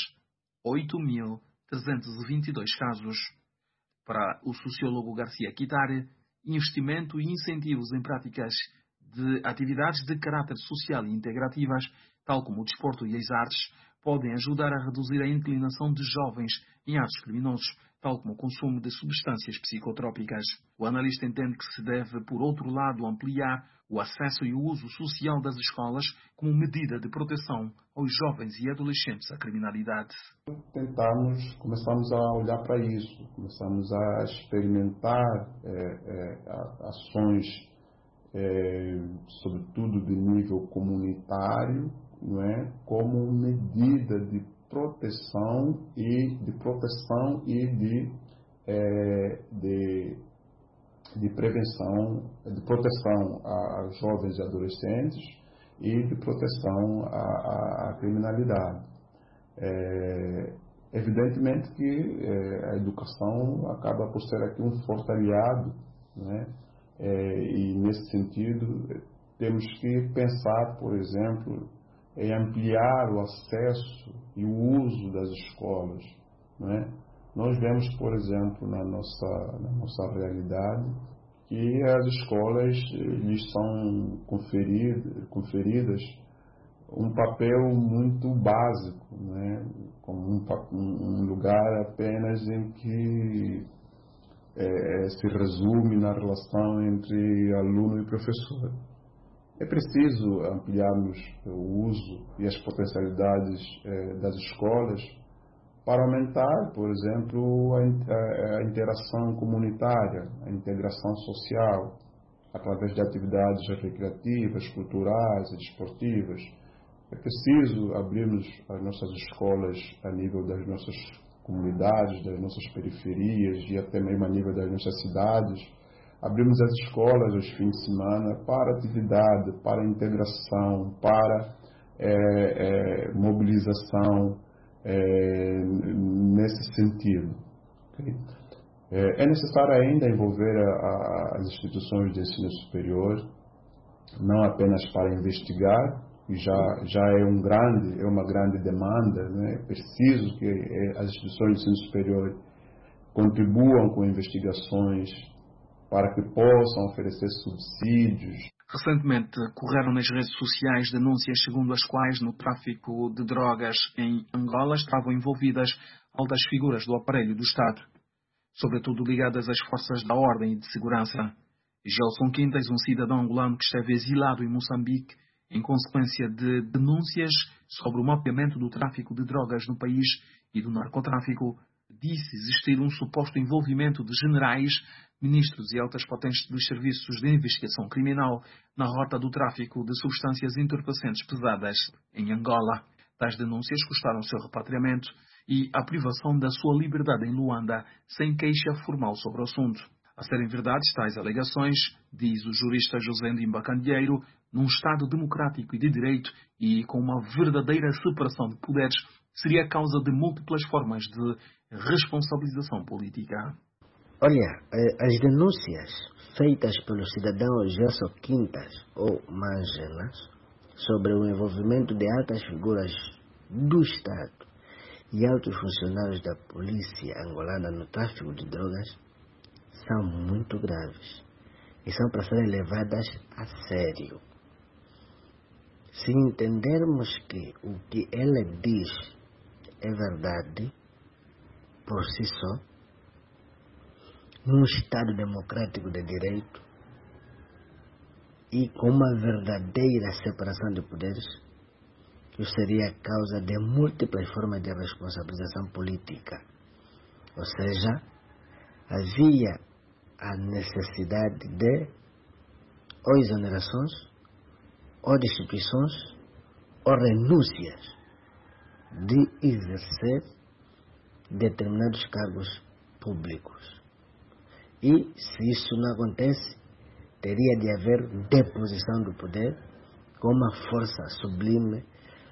8.322 casos. Para o sociólogo Garcia Kitare, investimento e incentivos em práticas de atividades de caráter social e integrativas, tal como o desporto e as artes, podem ajudar a reduzir a inclinação de jovens em atos criminosos, tal como o consumo de substâncias psicotrópicas. O analista entende que se deve, por outro lado, ampliar o acesso e o uso social das escolas como medida de proteção aos jovens e adolescentes à criminalidade. Começamos a olhar para isso, começamos a experimentar ações, sobretudo de nível comunitário, não é? Como medida de proteção e de prevenção, de proteção a jovens e adolescentes e de proteção à criminalidade. Evidentemente que a educação acaba por ser aqui um forte aliado, né? E nesse sentido temos que pensar, por exemplo, em ampliar o acesso e o uso das escolas, né? Nós vemos, por exemplo, na nossa realidade, que as escolas lhes são conferidas um papel muito básico, né? Como um lugar apenas em que se resume na relação entre aluno e professor. É preciso ampliarmos o uso e as potencialidades das escolas para aumentar, por exemplo, a interação comunitária, a integração social, através de atividades recreativas, culturais e desportivas. É preciso abrirmos as nossas escolas a nível das nossas comunidades, das nossas periferias e até mesmo a nível das nossas cidades. Abrimos as escolas aos fins de semana para atividade, para integração, para mobilização nesse sentido. Okay? É necessário ainda envolver as instituições de ensino superior, não apenas para investigar, que já é uma grande demanda, né? É preciso que as instituições de ensino superior contribuam com investigações para que possam oferecer subsídios. Recentemente, correram nas redes sociais denúncias segundo as quais no tráfico de drogas em Angola estavam envolvidas altas figuras do aparelho do Estado. sobretudo ligadas às forças da ordem e de segurança. Gelson Quintas, um cidadão angolano que esteve exilado em Moçambique em consequência de denúncias sobre o mapeamento do tráfico de drogas no país e do narcotráfico, disse existir um suposto envolvimento de generais, ministros e altas potentes dos serviços de investigação criminal na rota do tráfico de substâncias entorpecentes pesadas em Angola. Tais denúncias custaram seu repatriamento e a privação da sua liberdade em Luanda, sem queixa formal sobre o assunto. A serem verdades tais alegações, diz o jurista José Ndimba Candeeiro, num Estado democrático e de direito e com uma verdadeira separação de poderes, seria causa de múltiplas formas de responsabilização política. Olha, as denúncias feitas pelo cidadão Gelson Quintas ou Mangenas sobre o envolvimento de altas figuras do Estado e altos funcionários da polícia angolana no tráfico de drogas são muito graves e são para serem levadas a sério. Se entendermos que o que ela diz é verdade por si só, num Estado democrático de direito e com uma verdadeira separação de poderes, isso seria causa de múltiplas formas de responsabilização política. Ou seja, havia a necessidade de ou exonerações, ou destituições, ou renúncias de exercer determinados cargos públicos. E, se isso não acontece, teria de haver deposição do poder com uma força sublime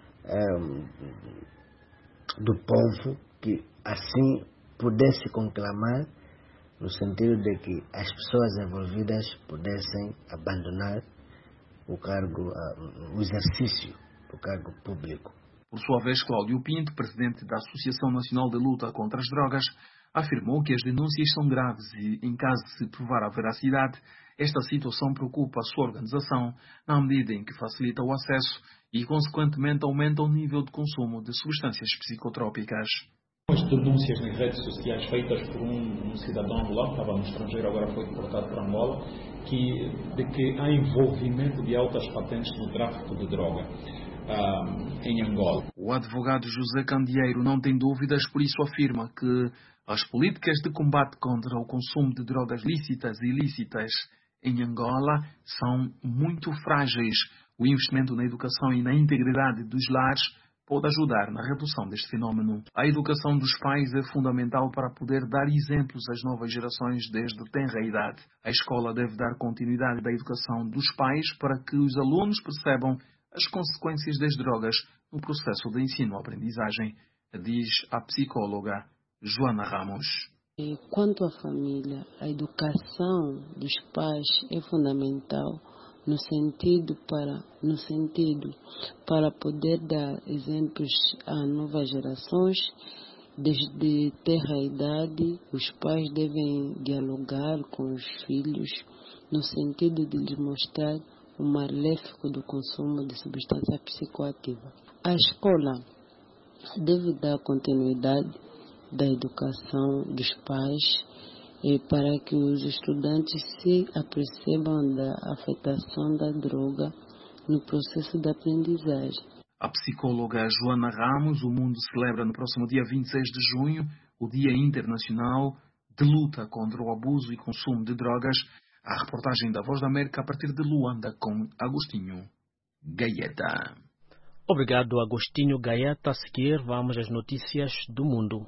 do povo que assim pudesse conclamar no sentido de que as pessoas envolvidas pudessem abandonar o cargo, o exercício do cargo público. Por sua vez, Cláudio Pinto, presidente da Associação Nacional de Luta contra as Drogas, afirmou que as denúncias são graves e, em caso de se provar a veracidade, esta situação preocupa a sua organização, na medida em que facilita o acesso e, consequentemente, aumenta o nível de consumo de substâncias psicotrópicas. As denúncias nas redes sociais feitas por um cidadão angolano, que estava no estrangeiro, agora foi deportado para Angola, de que há envolvimento de altas patentes no tráfico de droga em Angola. O advogado José Candeeiro não tem dúvidas, por isso afirma que as políticas de combate contra o consumo de drogas lícitas e ilícitas em Angola são muito frágeis. O investimento na educação e na integridade dos lares pode ajudar na redução deste fenómeno. A educação dos pais é fundamental para poder dar exemplos às novas gerações desde tenra idade. A escola deve dar continuidade da educação dos pais para que os alunos percebam as consequências das drogas no processo de ensino-aprendizagem, diz a psicóloga Joana Ramos. Quanto à família, a educação dos pais é fundamental no sentido para poder dar exemplos a novas gerações. Desde tenra idade, os pais devem dialogar com os filhos no sentido de lhes mostrar o maléfico do consumo de substância psicoativa. A escola deve dar continuidade da educação dos pais para que os estudantes se apercebam da afetação da droga no processo de aprendizagem. A psicóloga Joana Ramos, o mundo celebra no próximo dia 26 de junho o Dia Internacional de Luta contra o Abuso e Consumo de Drogas. A reportagem da Voz da América a partir de Luanda com Agostinho Gaeta. Obrigado, Agostinho Gaeta. A seguir, vamos às notícias do mundo.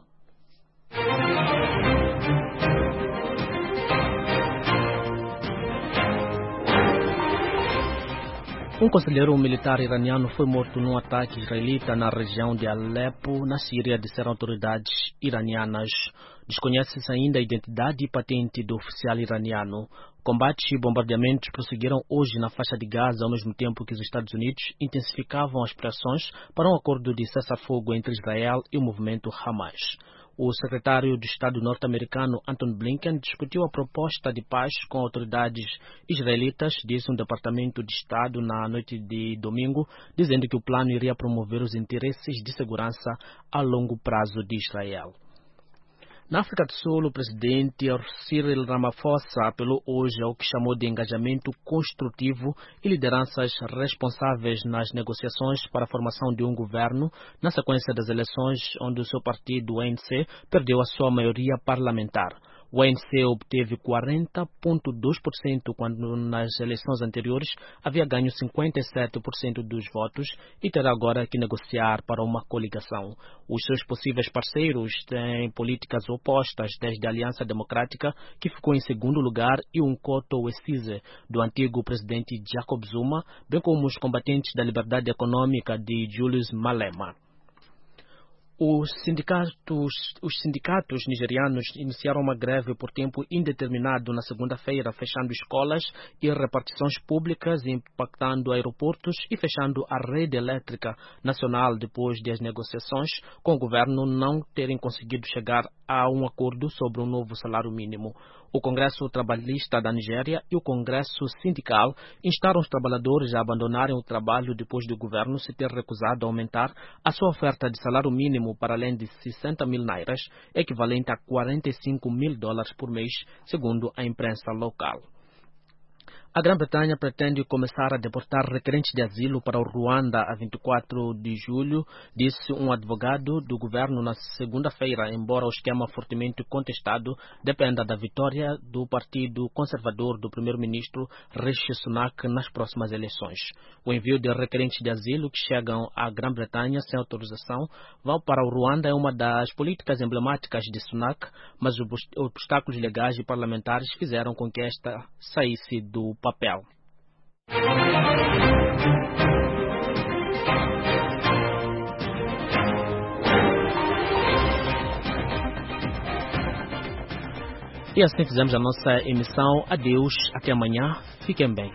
Um conselheiro militar iraniano foi morto num ataque israelita na região de Alepo, na Síria, disseram autoridades iranianas. Desconhece-se ainda a identidade e patente do oficial iraniano. Combates e bombardeamentos prosseguiram hoje na faixa de Gaza, ao mesmo tempo que os Estados Unidos intensificavam as pressões para um acordo de cessar-fogo entre Israel e o movimento Hamas. O secretário de Estado norte-americano Antony Blinken discutiu a proposta de paz com autoridades israelitas, disse um departamento de Estado na noite de domingo, dizendo que o plano iria promover os interesses de segurança a longo prazo de Israel. Na África do Sul, o presidente Cyril Ramaphosa apelou hoje ao que chamou de engajamento construtivo e lideranças responsáveis nas negociações para a formação de um governo na sequência das eleições onde o seu partido, o ANC, perdeu a sua maioria parlamentar. O ANC obteve 40,2% quando nas eleições anteriores havia ganho 57% dos votos e terá agora que negociar para uma coligação. Os seus possíveis parceiros têm políticas opostas, desde a Aliança Democrática, que ficou em segundo lugar, e um Umkhonto weSizwe, do antigo presidente Jacob Zuma, bem como os combatentes da liberdade econômica de Julius Malema. Os sindicatos nigerianos iniciaram uma greve por tempo indeterminado na segunda-feira, fechando escolas e repartições públicas, impactando aeroportos e fechando a rede elétrica nacional depois das negociações com o governo não terem conseguido chegar a um acordo sobre um novo salário mínimo. O Congresso Trabalhista da Nigéria e o Congresso Sindical instaram os trabalhadores a abandonarem o trabalho depois do governo se ter recusado a aumentar a sua oferta de salário mínimo para além de 60 mil nairas, equivalente a $45.000 por mês, segundo a imprensa local. A Grã-Bretanha pretende começar a deportar requerentes de asilo para o Ruanda a 24 de julho, disse um advogado do governo na segunda-feira, embora o esquema fortemente contestado dependa da vitória do Partido Conservador do primeiro-ministro Rishi Sunak nas próximas eleições. O envio de requerentes de asilo que chegam à Grã-Bretanha sem autorização vão para o Ruanda é uma das políticas emblemáticas de Sunak, mas os obstáculos legais e parlamentares fizeram com que esta saísse do papel. E assim fizemos a nossa emissão. Adeus, até amanhã. Fiquem bem.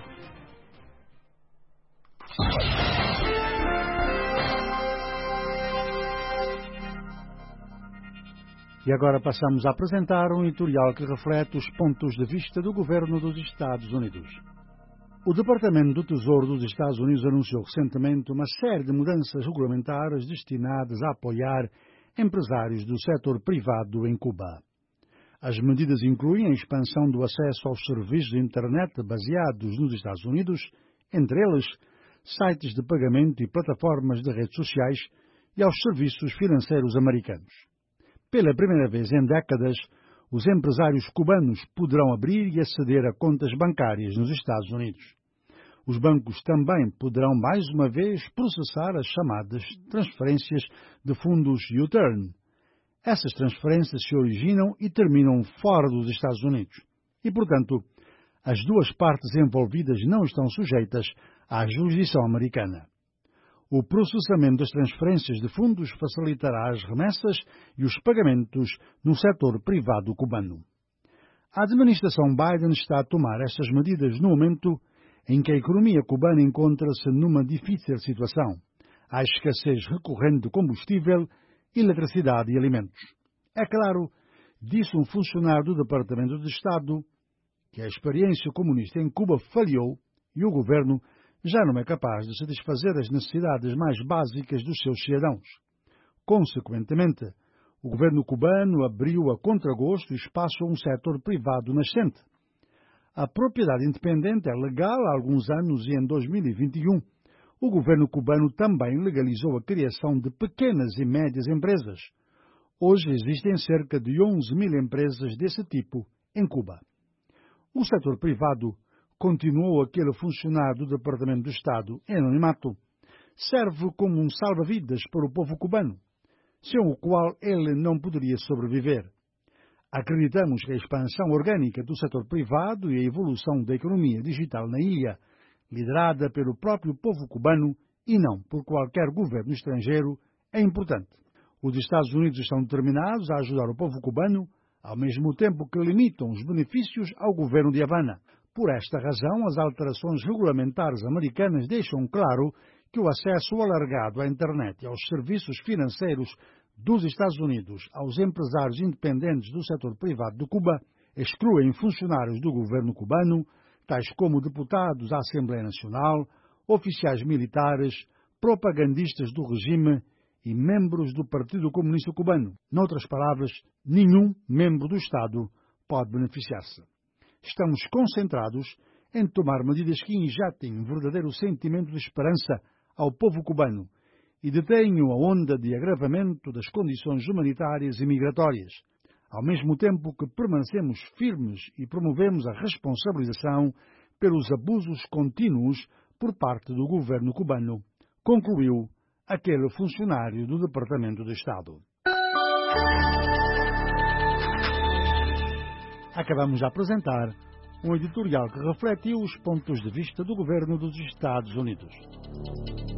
E agora passamos a apresentar um editorial que reflete os pontos de vista do governo dos Estados Unidos. O Departamento do Tesouro dos Estados Unidos anunciou recentemente uma série de mudanças regulamentares destinadas a apoiar empresários do setor privado em Cuba. As medidas incluem a expansão do acesso aos serviços de internet baseados nos Estados Unidos, entre eles sites de pagamento e plataformas de redes sociais, e aos serviços financeiros americanos. Pela primeira vez em décadas, os empresários cubanos poderão abrir e aceder a contas bancárias nos Estados Unidos. Os bancos também poderão mais uma vez processar as chamadas transferências de fundos U-turn. Essas transferências se originam e terminam fora dos Estados Unidos e, portanto, as duas partes envolvidas não estão sujeitas à jurisdição americana. O processamento das transferências de fundos facilitará as remessas e os pagamentos no setor privado cubano. A administração Biden está a tomar estas medidas no momento em que a economia cubana encontra-se numa difícil situação. Há escassez recorrente de combustível, eletricidade e alimentos. É claro, disse um funcionário do Departamento de Estado, que a experiência comunista em Cuba falhou e o governo já não é capaz de satisfazer as necessidades mais básicas dos seus cidadãos. Consequentemente, o governo cubano abriu a contragosto espaço a um setor privado nascente. A propriedade independente é legal há alguns anos e em 2021 o governo cubano também legalizou a criação de pequenas e médias empresas. Hoje existem cerca de 11 mil empresas desse tipo em Cuba. O setor privado, continuou aquele funcionário do Departamento do Estado em anonimato, serve como um salva-vidas para o povo cubano, sem o qual ele não poderia sobreviver. Acreditamos que a expansão orgânica do setor privado e a evolução da economia digital na ilha, liderada pelo próprio povo cubano e não por qualquer governo estrangeiro, é importante. Os Estados Unidos estão determinados a ajudar o povo cubano, ao mesmo tempo que limitam os benefícios ao governo de Havana. Por esta razão, as alterações regulamentares americanas deixam claro que o acesso alargado à internet e aos serviços financeiros dos Estados Unidos aos empresários independentes do setor privado de Cuba excluem funcionários do governo cubano, tais como deputados à Assembleia Nacional, oficiais militares, propagandistas do regime e membros do Partido Comunista Cubano. Noutras palavras, nenhum membro do Estado pode beneficiar-se. Estamos concentrados em tomar medidas que injetem um verdadeiro sentimento de esperança ao povo cubano e detenham a onda de agravamento das condições humanitárias e migratórias, ao mesmo tempo que permanecemos firmes e promovemos a responsabilização pelos abusos contínuos por parte do governo cubano, concluiu aquele funcionário do Departamento de Estado. Acabamos de apresentar um editorial que refletiu os pontos de vista do governo dos Estados Unidos.